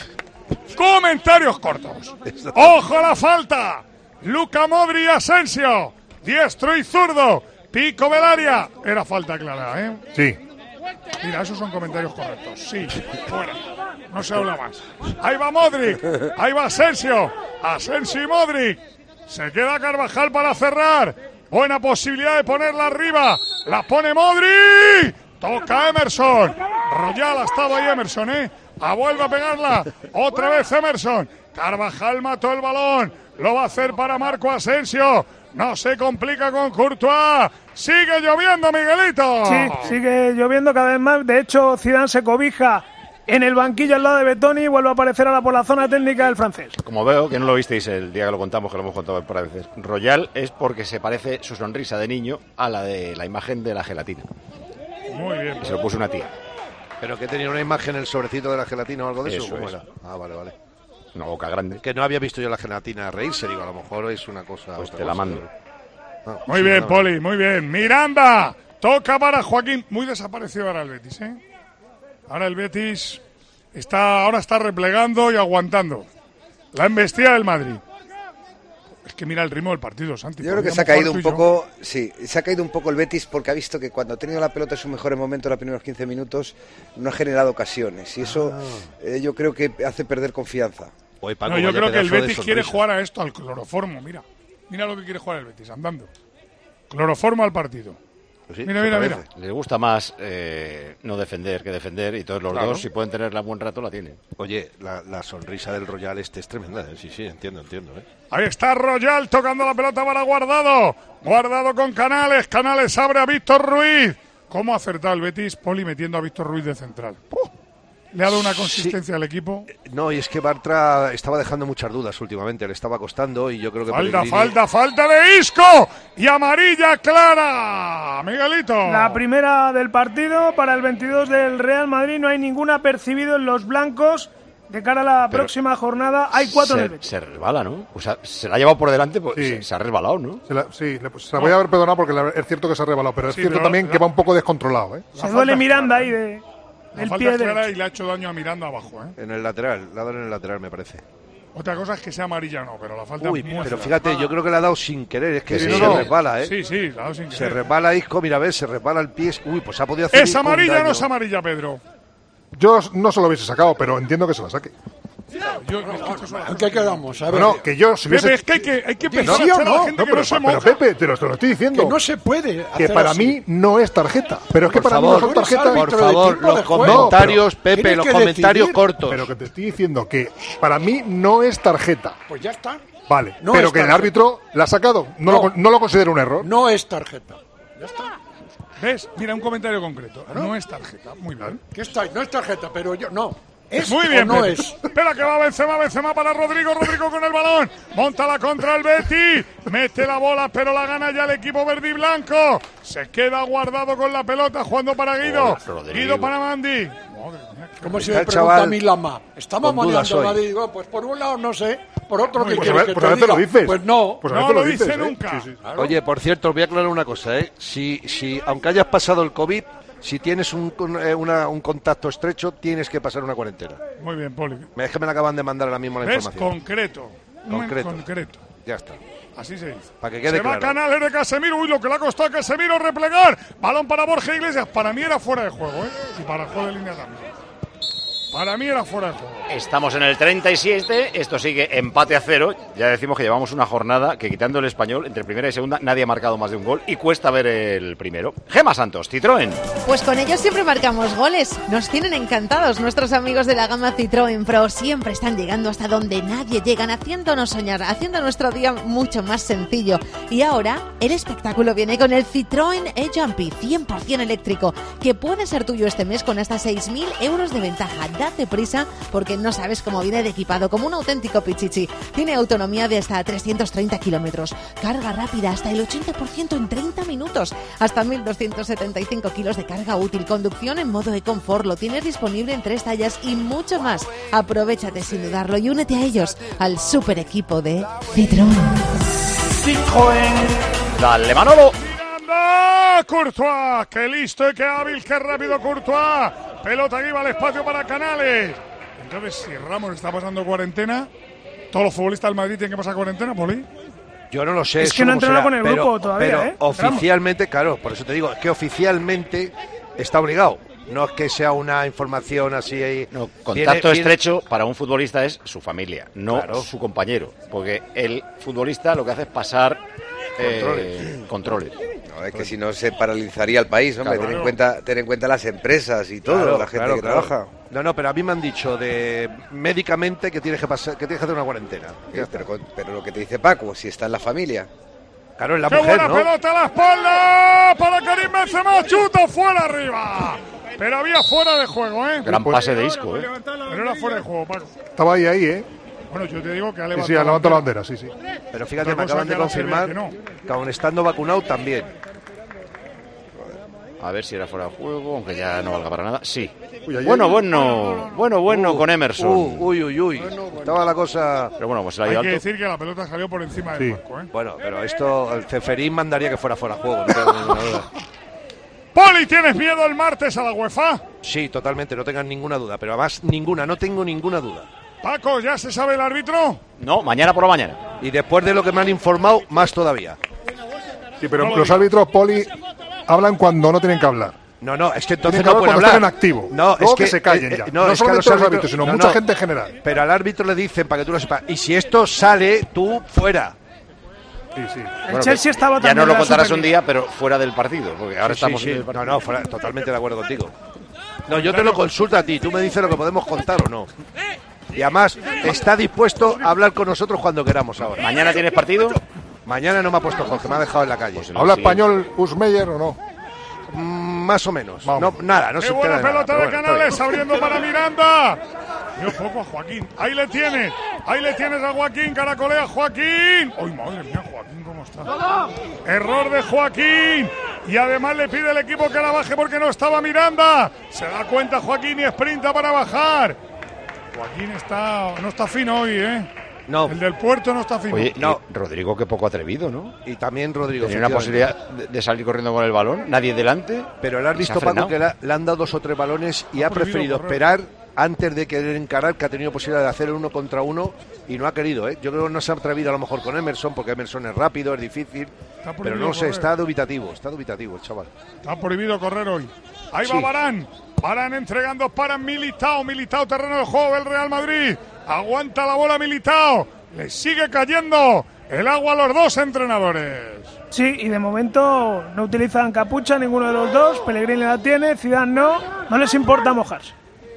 Comentarios cortos. ¡Ojo a la falta! Luka Modric y Asensio. Diestro y zurdo. Pico del área. Era falta clara, ¿eh? Sí. Mira, esos son comentarios correctos. Sí, fuera. No se habla más. Ahí va Modric. Ahí va Asensio. Asensio y Modric. Se queda Carvajal para cerrar. Buena posibilidad de ponerla arriba. La pone Modric. Toca Emerson. Royal ha estado ahí Emerson, ¿eh? Vuelve a pegarla. Otra vez Emerson. Carvajal mató el balón. Lo va a hacer para Marco Asensio. No se complica con Courtois. Sigue lloviendo, Miguelito. Sí, sigue lloviendo cada vez más. De hecho, Zidane se cobija en el banquillo al lado de Betoni y vuelve a aparecer ahora por la zona técnica del francés. Como veo que no lo visteis el día que lo contamos, que lo hemos contado por veces. Royal es porque se parece su sonrisa de niño a la de la imagen de la gelatina. Muy bien. Se lo puso una tía. Pero que tenía una imagen, el sobrecito de la gelatina o algo de eso. Eso ¿Cómo es. era? Ah, vale, vale. Una boca grande. Que no había visto yo la gelatina reírse, digo, a lo mejor es una cosa. Pues otra te la cosa. mando. Ah, Muy sí, bien, no. Poli, muy bien. Miranda, toca para Joaquín. Muy desaparecido ahora el Betis, ¿eh? Ahora el Betis ahora está replegando y aguantando la embestida del Madrid. Es que mira el ritmo del partido, Santi. Yo creo que se ha caído un poco, sí, se ha caído un poco el Betis porque ha visto que cuando ha tenido la pelota en sus mejores momentos, los primeros 15 minutos, no ha generado ocasiones y eso yo creo que hace perder confianza. Oye, Paco, No, yo vaya creo que el pedazo de Betis quiere sonrisa. jugar a esto, al cloroformo, mira. Mira lo que quiere jugar el Betis, andando. Cloroformo al partido. Pues sí, Mira, ¿te mira, parece? mira. Les gusta más no defender que defender y todos los Claro. dos, si pueden tenerla buen rato, la tienen. Oye, la sonrisa del Royal es tremenda, ¿eh? Sí, entiendo, ¿eh? Ahí está Royal tocando la pelota para Guardado. Guardado con Canales. Canales abre a Víctor Ruiz. ¿Cómo ha acertado el Betis? Poli metiendo a Víctor Ruiz de central. ¡Puh! Le ha dado una consistencia al equipo. No, y es que Bartra estaba dejando muchas dudas últimamente, le estaba costando y yo creo que Falta de Isco. Y amarilla clara. Miguelito. La primera del partido para el 22 del Real Madrid. No hay ninguna percibido en los blancos. De cara a la Pero próxima jornada hay 4 en el Betis. Se resbala, ¿no? O sea, se la ha llevado por delante, pues se ha resbalado, ¿no? Se la voy a haber perdonado porque es cierto que se ha rebalado, pero es Sí, cierto pero también que va un poco descontrolado, ¿eh? Se duele Miranda ahí La del falta pie es clara derecho. y le ha hecho daño a Miranda abajo, ¿eh? En el lateral, le ha dado en el lateral, me parece. Otra cosa es que sea amarilla no, pero la falta Uy, es muy pero clara. fíjate, yo creo que le ha dado sin querer, es que Sí, se no. resbala, ¿eh? Sí, le ha dado sin Se querer. resbala Isco, mira, ves, se resbala el pie. Uy, pues ha podido hacer. ¿Es Isco un amarilla o no daño. es amarilla, Pedro? Yo no se lo hubiese sacado, pero entiendo que se la saque. ¿En qué quedamos? A ver. No, que yo si hubiese... Pepe, es que hay que pensar ¿Sí o a la no? gente No, que no se pero moja. Pepe, te lo estoy diciendo. Que no se puede Que hacer para así. mí no es tarjeta. Pero es que Por para mí favor, no son tú eres tarjetas. árbitro Por de favor, tiempo los de juego. comentarios, Pepe, tienes los que comentarios decidir. cortos. Pero que te estoy diciendo que para mí no es tarjeta. Pues ya está. Vale, No pero es que el tarjeta. árbitro la ha sacado. No lo considero un error. No es tarjeta. Ya está. ¿Ves? Mira, un comentario concreto. No es tarjeta. Muy bien. ¿Qué está? No es tarjeta, pero yo no. ¿Es Muy o bien, no Pepe. es? Espera que va Benzema para Rodrigo con el balón. Monta la contra el Betis. Mete la bola, pero la gana ya el equipo verde y blanco. Se queda Guardado con la pelota jugando para Guido. Rodrigo. Guido para Mandi. Madre mía, ¿Cómo se Está me el pregunta chaval a mí Lama? ¿Estamos con dudas maneando hoy. Madrid? Digo, pues por un lado no sé, por otro que Pues quieres que a te veces diga. lo dices. Pues no. Pues a no veces lo lo dice dices, nunca. Sí, sí. Claro. Oye, por cierto, os voy a aclarar una cosa, ¿eh? Si aunque hayas pasado el COVID, si tienes un contacto estrecho, tienes que pasar una cuarentena. Muy bien, Poli. Es que me la acaban de mandar ahora mismo la ¿Ves? información. Concreto. Concreto. Ya está. Así se dice. Para que quede Se va claro. Canales de Casemiro. Uy, lo que le ha costado a Casemiro replegar. Balón para Borja Iglesias. Para mí era fuera de juego, ¿eh? Y para el juego de línea también. Para mí era fuera de juego. Estamos en el 37, esto sigue empate a 0. Ya decimos que llevamos una jornada que, quitando el Español, entre primera y segunda nadie ha marcado más de un gol y cuesta ver el primero. Gema Santos, Citroën. Pues con ellos siempre marcamos goles. Nos tienen encantados nuestros amigos de la gama Citroën Pro. Siempre están llegando hasta donde nadie llegan, haciéndonos soñar, haciendo nuestro día mucho más sencillo. Y ahora el espectáculo viene con el Citroën e-Jumpy 100% eléctrico, que puede ser tuyo este mes con hasta 6.000 euros de ventaja. Date prisa porque no sabes cómo viene de equipado, como un auténtico pichichi. Tiene autonomía de hasta 330 kilómetros, carga rápida hasta el 80% en 30 minutos, hasta 1.275 kilos de carga útil, conducción en modo e-confort, lo tienes disponible en 3 tallas y mucho más. Aprovechate sin dudarlo y únete a ellos, al super equipo de Citroën. Dale, Manolo. ¡Anda! Courtois, qué listo y qué hábil, qué rápido Courtois. Pelota que iba al espacio para Canales. Entonces, si Ramos está pasando cuarentena, ¿todos los futbolistas del Madrid tienen que pasar cuarentena, Poli? Yo no lo sé. Es que no ha entrenado con el grupo todavía, pero ¿eh? oficialmente, claro, por eso te digo, es que oficialmente está obligado. No es que sea una información así ahí. No, contacto estrecho para un futbolista es su familia, no su compañero. Porque el futbolista lo que hace es pasar controles. No, es que si no se paralizaría el país, hombre. Claro. Ten en cuenta las empresas y todo, Claro, la gente claro, que claro. trabaja. No, pero a mí me han dicho de médicamente que tienes que pasar, que tienes que hacer una cuarentena. Sí, pero lo que te dice Paco, si está en la familia. Claro, es la ¡Qué mujer, buena ¿no? pelota a la espalda! Para Karim Benzema, chuta fuera arriba. Pero había fuera de juego, ¿eh? Gran pase de Isco, ¿eh? Pero era fuera de juego, Paco. Estaba ahí, ¿eh? Bueno, yo te digo que ha Sí, levantado. sí, ha levantado la bandera, sí, sí. Pero fíjate, Otra me cosa acaban de que ahora se ve confirmar que no. que aún estando vacunado también. A ver si era fuera de juego, aunque ya no valga para nada. Sí. Uy, ayer- Bueno, con Emerson. Uy. Estaba la cosa. Pero bueno, pues se la ha Hay ido que alto. decir que la pelota salió por encima del Sí. marco, ¿eh? Bueno, pero esto, el Ceferín mandaría que fuera fuera de juego, no tengo ninguna duda. Poli, ¿tienes miedo el martes a la UEFA? Sí, totalmente, no tengan ninguna duda, pero además ninguna, no tengo ninguna duda. Paco, ¿ya se sabe el árbitro? No, mañana por la mañana. Y después de lo que me han informado, más todavía. Sí, pero los árbitros, Poli, hablan cuando no tienen que hablar. No, es que entonces Tienen que no hablar pueden cuando hablar. están en activo. No, Luego es que se callen ya. No es que a solamente los árbitros, sino mucha gente en general. Pero al árbitro le dicen, para que tú lo sepas, y si esto sale, tú fuera. Sí, sí. El Chelsea estaba Ya también nos lo en la contarás un Superliga. día, pero fuera del partido, porque ahora Sí, estamos sí, en sí. el partido. No, fuera, totalmente de acuerdo contigo. No, yo te lo consulto a ti, tú me dices lo que podemos contar o no. Y además, está dispuesto a hablar con nosotros cuando queramos ahora. ¿Mañana tienes partido? Mañana no me ha puesto Jorge, me ha dejado en la calle. ¿Habla español Usmeyer o no? Más o menos. No, nada, no ¡Qué se buena entera de nada, pelota pero de bueno, está Canales bien. abriendo para Miranda! Dio poco a Joaquín. Ahí le tienes a Joaquín, caracolea Joaquín. ¡Ay, madre mía, Joaquín, cómo está! Error de Joaquín. Y además le pide el equipo que la baje porque no estaba Miranda. Se da cuenta Joaquín y sprinta para bajar. Joaquín no está fino hoy, ¿eh? No. El del Puerto no está fino. Oye, No. y Rodrigo, qué poco atrevido, ¿no? Y también Rodrigo. Tenía una efectivamente. posibilidad de salir corriendo con el balón, nadie delante. Pero le has y se visto, ha Paco, frenado. que le han dado 2 o 3 balones y ha prohibido preferido correr. esperar antes de querer encarar, que ha tenido posibilidad de hacer el 1 contra 1 y no ha querido, ¿eh? Yo creo que no se ha atrevido a lo mejor con Emerson, porque Emerson es rápido, es difícil. Pero prohibido no sé, correr. está dubitativo el chaval. Está prohibido correr hoy. Ahí Sí. va Varane. Varane entregando para Militao. Militao, terreno de juego del Real Madrid. Aguanta la bola Militao. Le sigue cayendo el agua a los dos entrenadores. Sí, y de momento no utilizan capucha ninguno de los dos. Pellegrini la tiene, Zidane no les importa mojarse.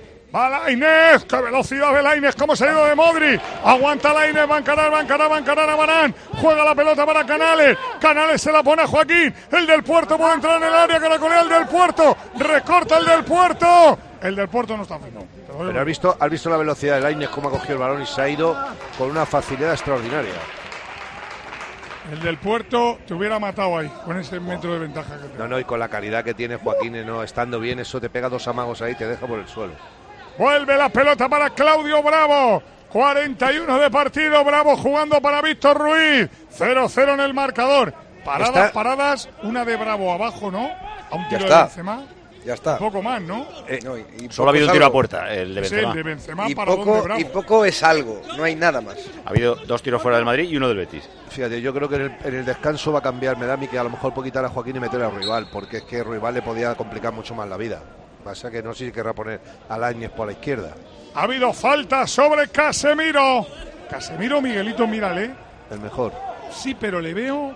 Va Lainez, qué velocidad de Lainez, cómo se ha ido de Modri. Aguanta Lainez, va a encarar a Varane. Juega la pelota para Canales. Canales se la pone a Joaquín. El del Puerto puede entrar en el área, caracolea el del Puerto. Recorta el del Puerto. El del Puerto no está fino. Pero has visto la velocidad de Lainez, cómo ha cogido el balón y se ha ido con una facilidad extraordinaria. El del Puerto te hubiera matado ahí, con ese metro de ventaja que tiene. No, y con la calidad que tiene Joaquín, no estando bien, eso te pega 2 amagos ahí y te deja por el suelo. Vuelve la pelota para Claudio Bravo. 41 de partido, Bravo jugando para Víctor Ruiz. 0-0 en el marcador. Paradas, una de Bravo abajo, ¿no? A un tiro de Benzema. Ya está. Un poco más, ¿no? Solo ha habido un tiro a puerta, el de Benzema. Sí, el de Benzema y para donde Bravo. Y poco es algo, no hay nada más. Ha habido 2 tiros fuera del Madrid y uno del Betis. Fíjate, yo creo que en el descanso va a cambiar. Me da a mí que a lo mejor puede quitar a Joaquín y meter a Rival, porque es que Rival le podía complicar mucho más la vida. Pasa que no sé si querrá poner a Lainez por la izquierda. Ha habido falta sobre Casemiro. Casemiro, Miguelito, mírale. El mejor. Sí, pero le veo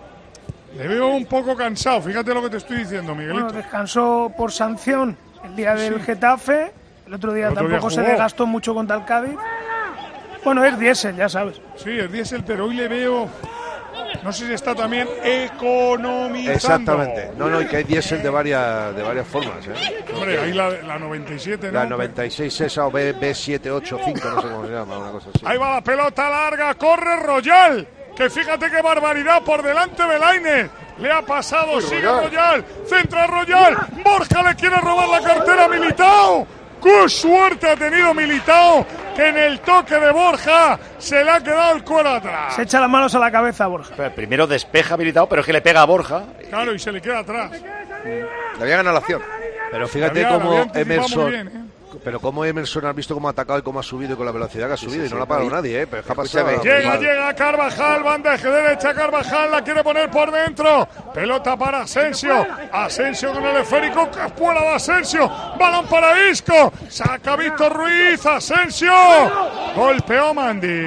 un poco cansado. Fíjate lo que te estoy diciendo, Miguelito. Bueno, descansó por sanción el día del Getafe. El otro día tampoco se desgastó mucho contra el Cádiz. Bueno, es diésel, ya sabes. Sí, es diésel, pero hoy le veo... No sé si está también economizando. Exactamente. No, y que hay diésel de varias formas. Hombre, ahí la 97, ¿no? La 96 esa o B785, no sé cómo se llama, una cosa así. Ahí va la pelota larga, corre Royal. Que fíjate qué barbaridad por delante de Lainez. Le ha pasado, sigue Royal. Centra Royal. Borja le quiere robar la cartera a Militao. ¡Qué suerte ha tenido Militao! Que en el toque de Borja se le ha quedado el cuero atrás. Se echa las manos a la cabeza, Borja. Pero primero despeja Militao, pero es que le pega a Borja. Claro, y se le queda atrás. Le había ganado la acción. Pero fíjate cómo Emerson... Pero como Emerson has visto cómo ha atacado y cómo ha subido y con la velocidad que ha subido y no la ha parado nadie, pero ha pasado. Llega Carvajal, bandeja derecha, Carvajal la quiere poner por dentro. Pelota para Asensio. Asensio con el esférico, capuela de Asensio. Balón para Isco. Saca Víctor Ruiz, Asensio. Golpeó Mandy.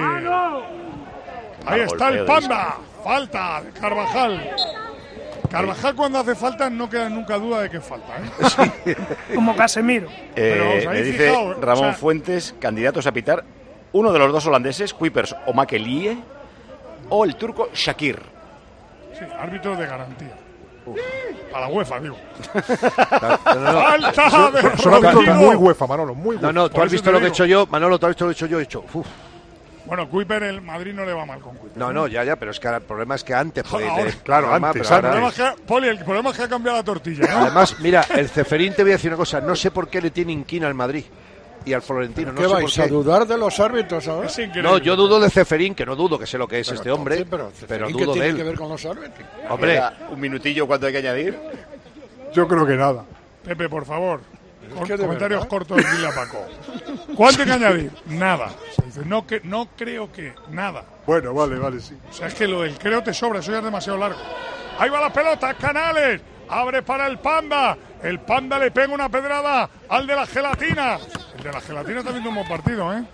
Ahí está el Panda. Falta de Carvajal. Carvajal cuando hace falta no queda nunca duda de que falta, ¿eh? Como Casemiro. Me dice Ramón Fuentes, candidatos a pitar, uno de los 2 holandeses, Kuipers o Makelie, o el turco Shakir. Sí, árbitro de garantía. Para la UEFA, digo. Falta de Rodrigo. Muy UEFA, Manolo, muy UEFA. No, tú has visto lo que he hecho yo, Manolo, tú has visto lo que he hecho yo, Bueno, Kuiper, el Madrid no le va mal con Kuiper. No, ya, pero es que el problema es que antes... Claro, antes. El problema es que ha cambiado la tortilla, ¿no? Además, mira, el Ceferín, te voy a decir una cosa, no sé por qué le tiene inquina al Madrid y al Florentino. No ¿Qué sé vais por qué. a dudar de los árbitros ahora? No, yo dudo de Ceferín, que no dudo, que sé lo que es este hombre, pero dudo ¿qué de él. tiene que ver con los árbitros? Hombre, un minutillo, ¿cuánto hay que añadir? Yo creo que nada. Pepe, por favor. Comentarios cortos, dile a Paco. ¿Cuánto hay que añadir? Nada. No creo que. Nada. Bueno, vale, sí. O sea, es que lo del creo te sobra, eso ya es demasiado largo. Ahí va la pelota, Canales. Abre para el Panda. El Panda le pega una pedrada al de la gelatina. El de la gelatina está viendo un buen partido, ¿eh?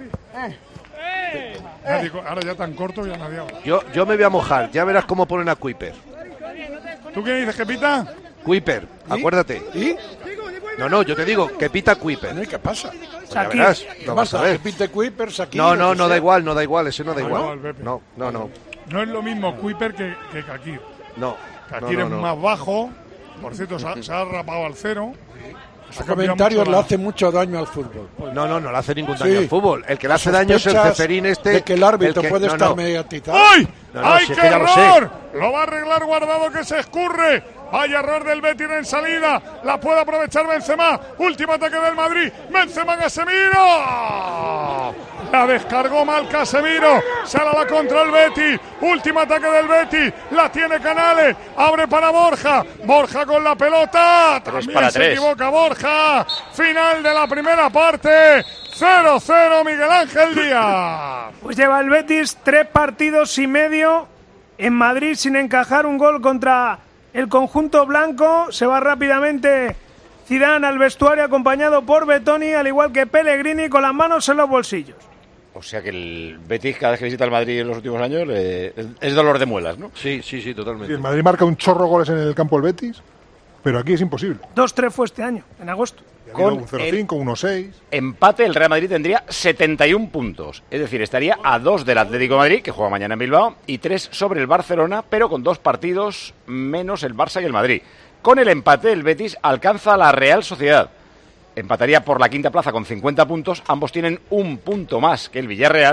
Ahora ya tan corto ya nadie habla. Yo me voy a mojar, ya verás cómo ponen a Kuiper. ¿Tú qué dices, que pita? Kuiper, acuérdate. ¿Y? No, yo te digo, que pita Kuiper. ¿Qué pasa? Pues ya verás, lo vas a ver. Que pite Kuiper, no da igual, ese no da igual. No. No es lo mismo Kuiper que Kakir. No. Kakir es más bajo. Por cierto, se ha rapado al 0. Ese comentario le hace mucho daño al fútbol. No le hace ningún daño al fútbol. El que le hace daño es el Ceferín este. De que el árbitro puede estar mediatizado. ¡Ay! ¡Ay, qué error! Lo va a arreglar Guardado, que se escurre. Vaya error del Betis en salida. La puede aprovechar Benzema. Último ataque del Madrid. Benzema, Casemiro. La descargó mal Casemiro. Sale a la contra el Betis. Último ataque del Betis. La tiene Canales. Abre para Borja. Borja con la pelota. También se equivoca Borja. Final de la primera parte. 0-0 Miguel Ángel Díaz. Pues lleva el Betis 3 partidos y medio en Madrid sin encajar un gol contra el conjunto blanco. Se va rápidamente Zidane al vestuario acompañado por Bettoni, al igual que Pellegrini, con las manos en los bolsillos. O sea que el Betis, cada vez que visita el Madrid en los últimos años, es dolor de muelas, ¿no? Sí, totalmente. Sí, el Madrid marca un chorro goles en el campo del Betis, pero aquí es imposible. 2-3 fue este año, en agosto. Con un 0-5, 1-6. Empate, el Real Madrid tendría 71 puntos. Es decir, estaría a 2 del Atlético de Madrid, que juega mañana en Bilbao, y 3 sobre el Barcelona, pero con 2 partidos menos el Barça y el Madrid. Con el empate, el Betis alcanza la Real Sociedad. Empataría por la quinta plaza con 50 puntos. Ambos tienen un punto más que el Villarreal,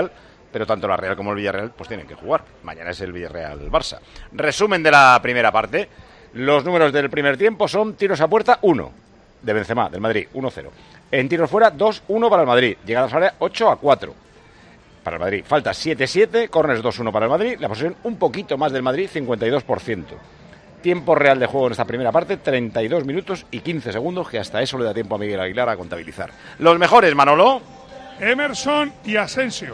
pero tanto la Real como el Villarreal pues tienen que jugar. Mañana es el Villarreal-Barça. Resumen de la primera parte. Los números del primer tiempo son tiros a puerta 1 de Benzema, del Madrid, 1-0. En tiros fuera 2-1 para el Madrid. Llegadas al área 8-4 para el Madrid. Falta 7-7, córners 2-1 para el Madrid. La posesión un poquito más del Madrid, 52%. Tiempo real de juego en esta primera parte, 32 minutos y 15 segundos, que hasta eso le da tiempo a Miguel Aguilar a contabilizar. Los mejores, Manolo. Emerson y Asensio.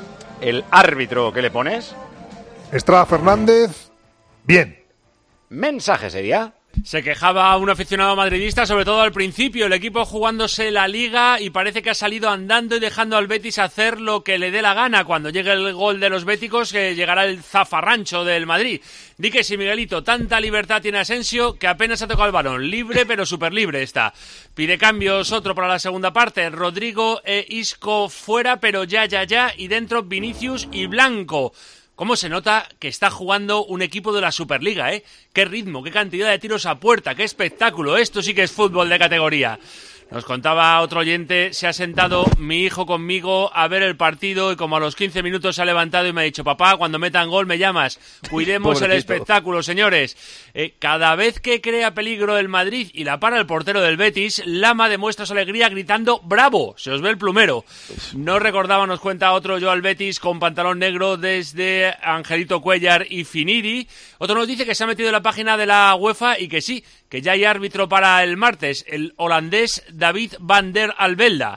El árbitro, ¿qué le pones? Estrada Fernández, bien. Mensaje sería. Se quejaba un aficionado madridista, sobre todo al principio, el equipo jugándose la Liga y parece que ha salido andando y dejando al Betis hacer lo que le dé la gana. Cuando llegue el gol de los béticos, llegará el zafarrancho del Madrid. Di que si Miguelito, tanta libertad tiene Asensio que apenas ha tocado el balón. Libre, pero súper libre está. Pide cambios, otro para la segunda parte. Rodrigo e Isco fuera, pero ya, y dentro Vinicius y Blanco. ¿Cómo se nota que está jugando un equipo de la Superliga, eh? Qué ritmo, qué cantidad de tiros a puerta, qué espectáculo. Esto sí que es fútbol de categoría. Nos contaba otro oyente, se ha sentado mi hijo conmigo a ver el partido y como a los 15 minutos se ha levantado y me ha dicho, papá, cuando metan gol me llamas. Cuidemos el espectáculo, señores. Cada vez que crea peligro el Madrid y la para el portero del Betis, Lama demuestra su alegría gritando ¡bravo! Se os ve el plumero. No recordaba, nos cuenta otro, yo al Betis con pantalón negro desde Angelito Cuellar y Finidi. Otro nos dice que se ha metido en la página de la UEFA y que sí, que ya hay árbitro para el martes, el holandés David van der Albelda.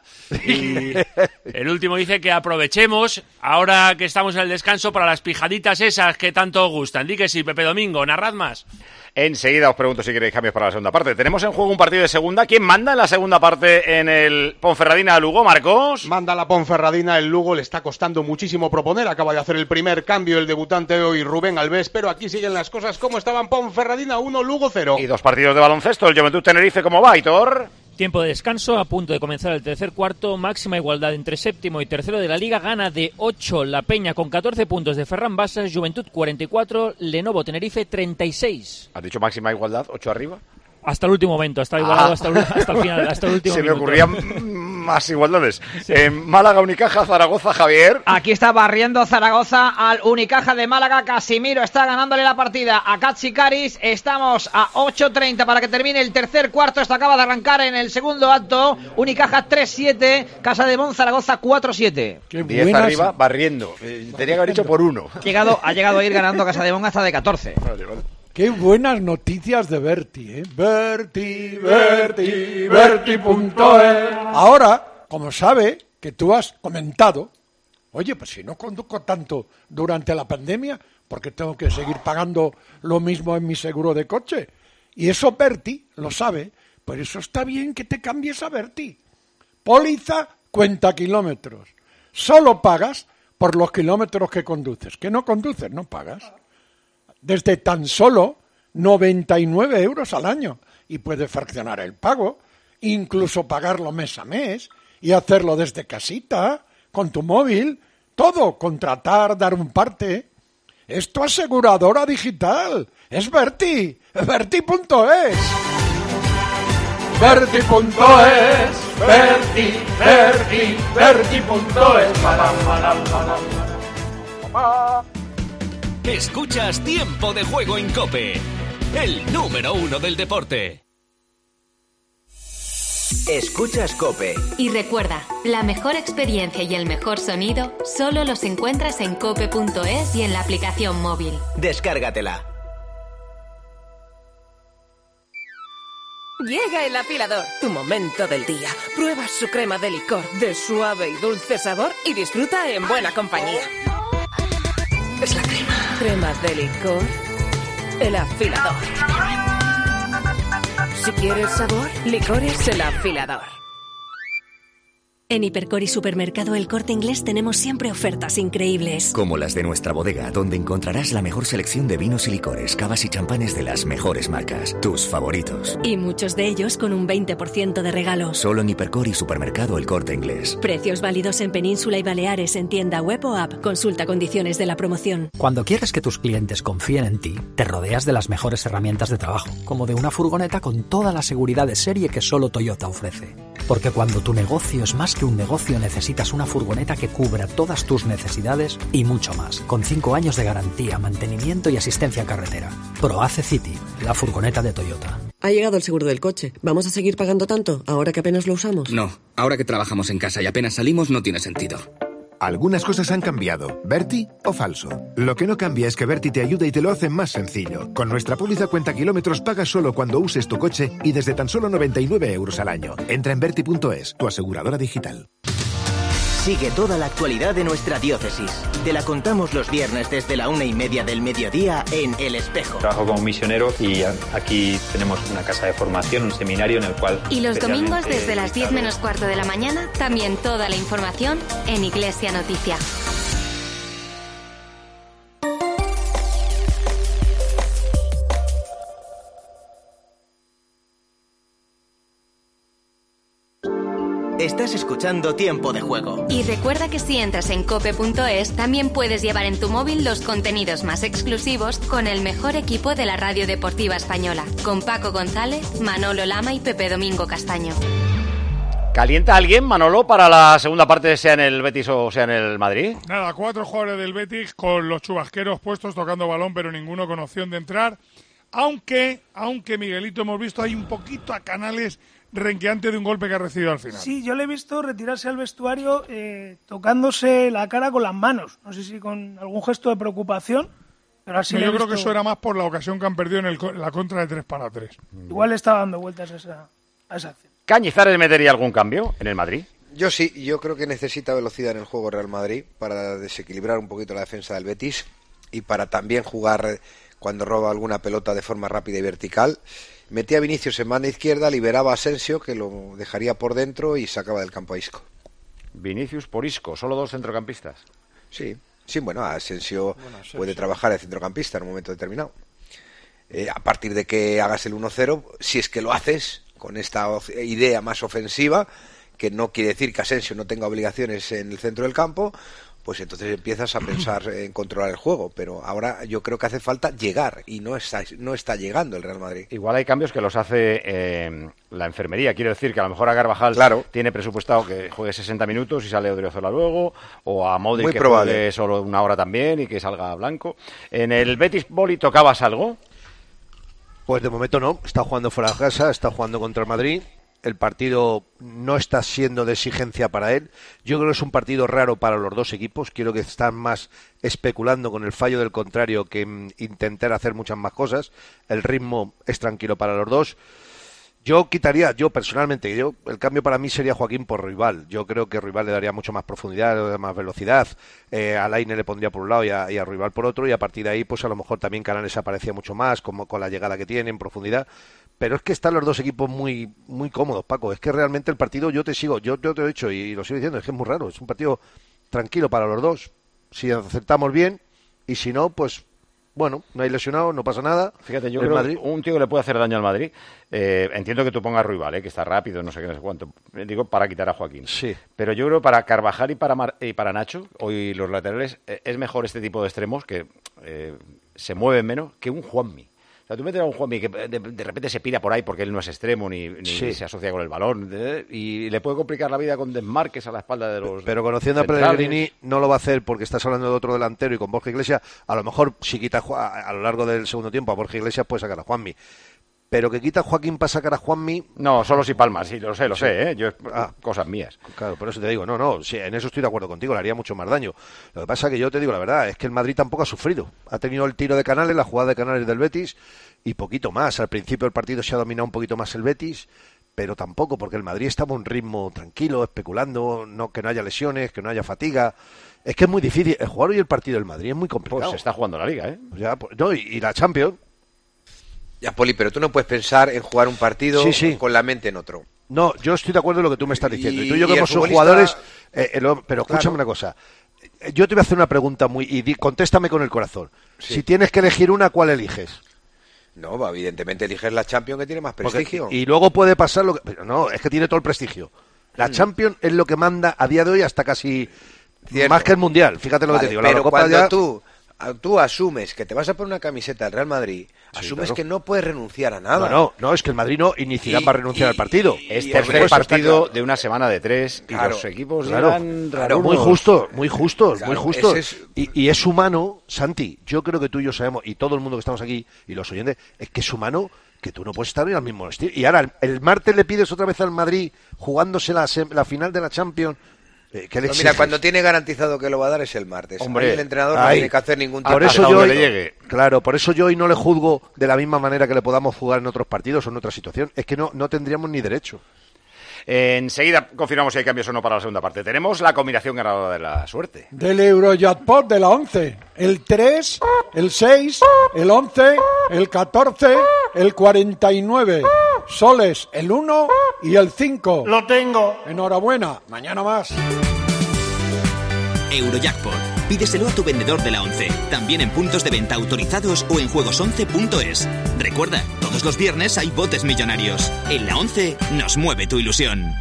Y el último dice que aprovechemos, ahora que estamos en el descanso, para las pijaditas esas que tanto gustan. Di que sí, Pepe Domingo, narrad más. Enseguida os pregunto si queréis cambios para la segunda parte. Tenemos en juego un partido de segunda. ¿Quién manda en la segunda parte en el Ponferradina-Lugo, Marcos? Manda la Ponferradina, el Lugo le está costando muchísimo proponer. Acaba de hacer el primer cambio el debutante hoy, Rubén Alves, pero aquí siguen las cosas como estaban. Ponferradina 1, Lugo 0. Y dos partidos de baloncesto. El Juventud Tenerife, ¿cómo va, Aitor? Tiempo de descanso, a punto de comenzar el tercer cuarto, máxima igualdad entre séptimo y tercero de la Liga, gana de 8 La Peña con 14 puntos de Ferran Bassas, Juventud 44, Lenovo Tenerife 36. ¿Has dicho máxima igualdad, 8 arriba? Hasta el último momento, hasta igualado hasta el final, hasta el último Se minuto. me ocurrían más igualdades. Sí. Málaga, Unicaja, Zaragoza, Javier. Aquí está barriendo Zaragoza al Unicaja de Málaga. Casimiro está ganándole la partida a Katsikaris. Estamos a 8:30 para que termine el tercer cuarto. Esto acaba de arrancar en el segundo acto. Unicaja 3-7, Casademón, Zaragoza 4-7. 10 arriba, barriendo. Tenía que haber dicho por 1. Ha llegado a ir ganando Casademón hasta de 14. Vale. Qué buenas noticias de Berti, ¿eh? Berti.es. Ahora, como sabe que tú has comentado, oye, pues si no conduzco tanto durante la pandemia, ¿por qué tengo que seguir pagando lo mismo en mi seguro de coche? Y eso Berti lo sabe, por eso está bien que te cambies a Berti. Póliza cuenta kilómetros. Solo pagas por los kilómetros que conduces. Que no conduces, no pagas. Desde tan solo 99 euros al año. Y puedes fraccionar el pago, incluso pagarlo mes a mes y hacerlo desde casita, con tu móvil, todo, contratar, dar un parte. Es tu aseguradora digital. Es Berti. Berti.es. Berti.es. Escuchas Tiempo de Juego en COPE, el número 1 del deporte. Escuchas COPE. Y recuerda, la mejor experiencia y el mejor sonido solo los encuentras en cope.es y en la aplicación móvil. Descárgatela. Llega el afilador, tu momento del día. Prueba su crema de licor de suave y dulce sabor y disfruta en buena compañía. Es la crema de licor, el afilador. Si quieres sabor, licores el afilador. En Hipercor y Supermercado El Corte Inglés tenemos siempre ofertas increíbles. Como las de nuestra bodega, donde encontrarás la mejor selección de vinos y licores, cavas y champanes de las mejores marcas. Tus favoritos. Y muchos de ellos con un 20% de regalo. Solo en Hipercor y Supermercado El Corte Inglés. Precios válidos en Península y Baleares en tienda web o app. Consulta condiciones de la promoción. Cuando quieres que tus clientes confíen en ti, te rodeas de las mejores herramientas de trabajo, como de una furgoneta con toda la seguridad de serie que solo Toyota ofrece. Porque cuando tu negocio es más que un negocio, necesitas una furgoneta que cubra todas tus necesidades y mucho más. Con 5 años de garantía, mantenimiento y asistencia en carretera. ProAce City, la furgoneta de Toyota. Ha llegado el seguro del coche. ¿Vamos a seguir pagando tanto ahora que apenas lo usamos? No, ahora que trabajamos en casa y apenas salimos no tiene sentido. Algunas cosas han cambiado. ¿Berti o falso? Lo que no cambia es que Berti te ayuda y te lo hace más sencillo. Con nuestra póliza cuenta kilómetros pagas solo cuando uses tu coche y desde tan solo 99 € al año. Entra en Berti.es, tu aseguradora digital. Sigue toda la actualidad de nuestra diócesis. Te la contamos los viernes desde la 1:30 del mediodía en El Espejo. Trabajo como misionero y aquí tenemos una casa de formación, un seminario en el cual... Y los domingos desde las 10 menos cuarto de la mañana, también toda la información en Iglesia Noticia. Estás escuchando Tiempo de Juego. Y recuerda que si entras en cope.es, también puedes llevar en tu móvil los contenidos más exclusivos con el mejor equipo de la radio deportiva española, con Paco González, Manolo Lama y Pepe Domingo Castaño. ¿Calienta alguien, Manolo, para la segunda parte, sea en el Betis o sea en el Madrid? Nada, 4 jugadores del Betis con los chubasqueros puestos tocando balón, pero ninguno con opción de entrar. Aunque Miguelito, hemos visto ahí un poquito a Canales renqueante de un golpe que ha recibido al final. Sí, yo le he visto retirarse al vestuario tocándose la cara con las manos. No sé si con algún gesto de preocupación, pero así yo creo que eso era más por la ocasión que han perdido en la contra de 3-3. Igual le estaba dando vueltas a esa acción. ¿Cañizares metería algún cambio en el Madrid? Yo sí, yo creo que necesita velocidad en el juego Real Madrid para desequilibrar un poquito la defensa del Betis y para también jugar cuando roba alguna pelota de forma rápida y vertical. Metía a Vinicius en banda izquierda, liberaba a Asensio, que lo dejaría por dentro y sacaba del campo a Isco. Vinicius por Isco, solo 2 centrocampistas. Sí, bueno, Asensio puede trabajar de centrocampista en un momento determinado. A partir de que hagas el 1-0, si es que lo haces con esta idea más ofensiva, que no quiere decir que Asensio no tenga obligaciones en el centro del campo, pues entonces empiezas a pensar en controlar el juego. Pero ahora yo creo que hace falta llegar y no está llegando el Real Madrid. Igual hay cambios que los hace la enfermería. Quiero decir que a lo mejor a Carvajal tiene presupuestado que juegue 60 minutos y sale Odriozola luego, o a Modric que juegue solo 1 hora también y que salga Blanco. ¿En el Betis Boli tocabas algo? Pues de momento no. Está jugando fuera de casa, está jugando contra el Madrid. El partido no está siendo de exigencia para él. Yo creo que es un partido raro para los dos equipos. Creo que están más especulando con el fallo del contrario que intentar hacer muchas más cosas. El ritmo es tranquilo para los dos. Yo personalmente, el cambio para mí sería Joaquín por Ruibal. Yo creo que Ruibal le daría mucho más profundidad, más velocidad. A Lainez le pondría por un lado y a Ruibal por otro. Y a partir de ahí, pues a lo mejor también Canales aparecía mucho más, como con la llegada que tiene en profundidad. Pero es que están los dos equipos muy muy cómodos, Paco. Es que realmente el partido, yo te he dicho y lo sigo diciendo, es que es muy raro. Es un partido tranquilo para los dos. Si aceptamos bien y si no, pues bueno, no hay lesionados, no pasa nada. Fíjate, yo creo que un tío que le puede hacer daño al Madrid, entiendo que tú pongas Ruibal, que está rápido, no sé qué, no sé cuánto, digo, para quitar a Joaquín. Sí. Pero yo creo que para Carvajal y para Nacho, hoy los laterales, es mejor este tipo de extremos que se mueven menos que un Juanmi. O sea, tú metes a un Juanmi que de repente se pira por ahí porque él no es extremo ni se asocia con el balón y le puede complicar la vida con desmarques a la espalda de los... Pero conociendo a Pellegrini no lo va a hacer porque estás hablando de otro delantero y con Borja Iglesias, a lo mejor si quita a lo largo del segundo tiempo a Borja Iglesias puede sacar a Juanmi. Pero que quita Joaquín para sacar a Juanmi... No, solo si palma, sí, lo sé, cosas mías. Claro, por eso te digo, sí, en eso estoy de acuerdo contigo, le haría mucho más daño. Lo que pasa es que yo te digo la verdad, es que el Madrid tampoco ha sufrido. Ha tenido el tiro de Canales, la jugada de Canales del Betis, y poquito más. Al principio del partido se ha dominado un poquito más el Betis, pero tampoco, porque el Madrid estaba a un ritmo tranquilo, especulando, que no haya lesiones, que no haya fatiga. Es que es muy difícil. El jugar hoy el partido del Madrid es muy complicado. Pues se está jugando la Liga, y la Champions. Ya, Poli, pero tú no puedes pensar en jugar un partido con la mente en otro. No, yo estoy de acuerdo en lo que tú me estás diciendo. Y tú y yo que hemos sido jugadores... pero escúchame una cosa. Yo te voy a hacer una pregunta contéstame con el corazón. Sí. Si tienes que elegir una, ¿cuál eliges? No, evidentemente eliges la Champions, que tiene más prestigio. Y luego puede pasar lo que... Pero no, es que tiene todo el prestigio. La Champions es lo que manda a día de hoy hasta casi... Cierto. Más que el Mundial. Fíjate lo que te digo. Pero cuando tú tú asumes que te vas a poner una camiseta del Real Madrid, asumes claro. que no puedes renunciar a nada. No, es que el Madrid no, y ni Zidane va a renunciar al partido. Es tercer partido de una semana de 3 y los equipos llegan muy justo. Claro, Y es humano, Santi, yo creo que tú y yo sabemos, y todo el mundo que estamos aquí, y los oyentes, es que es humano que tú no puedes estar en el mismo estilo. Y ahora, el martes le pides otra vez al Madrid, jugándose la final de la Champions. Mira, cuando tiene garantizado que lo va a dar es el martes. Hombre, ahí el entrenador no tiene que hacer ningún tipo por eso de... yo le llegue. Claro, por eso yo hoy no le juzgo de la misma manera que le podamos jugar en otros partidos o en otra situación. Es que no tendríamos ni derecho. Enseguida confirmamos si hay cambios o no para la segunda parte. Tenemos la combinación ganadora de la suerte. Del Eurojackpot de la 11. El 3, el 6, el 11, el 14, el 49. Soles, el 1 y el 5. Lo tengo. Enhorabuena. Mañana más. Eurojackpot. Pídeselo a tu vendedor de la 11. También en puntos de venta autorizados o en juegos11.es. Recuerda, todos los viernes hay botes millonarios. En la 11 nos mueve tu ilusión.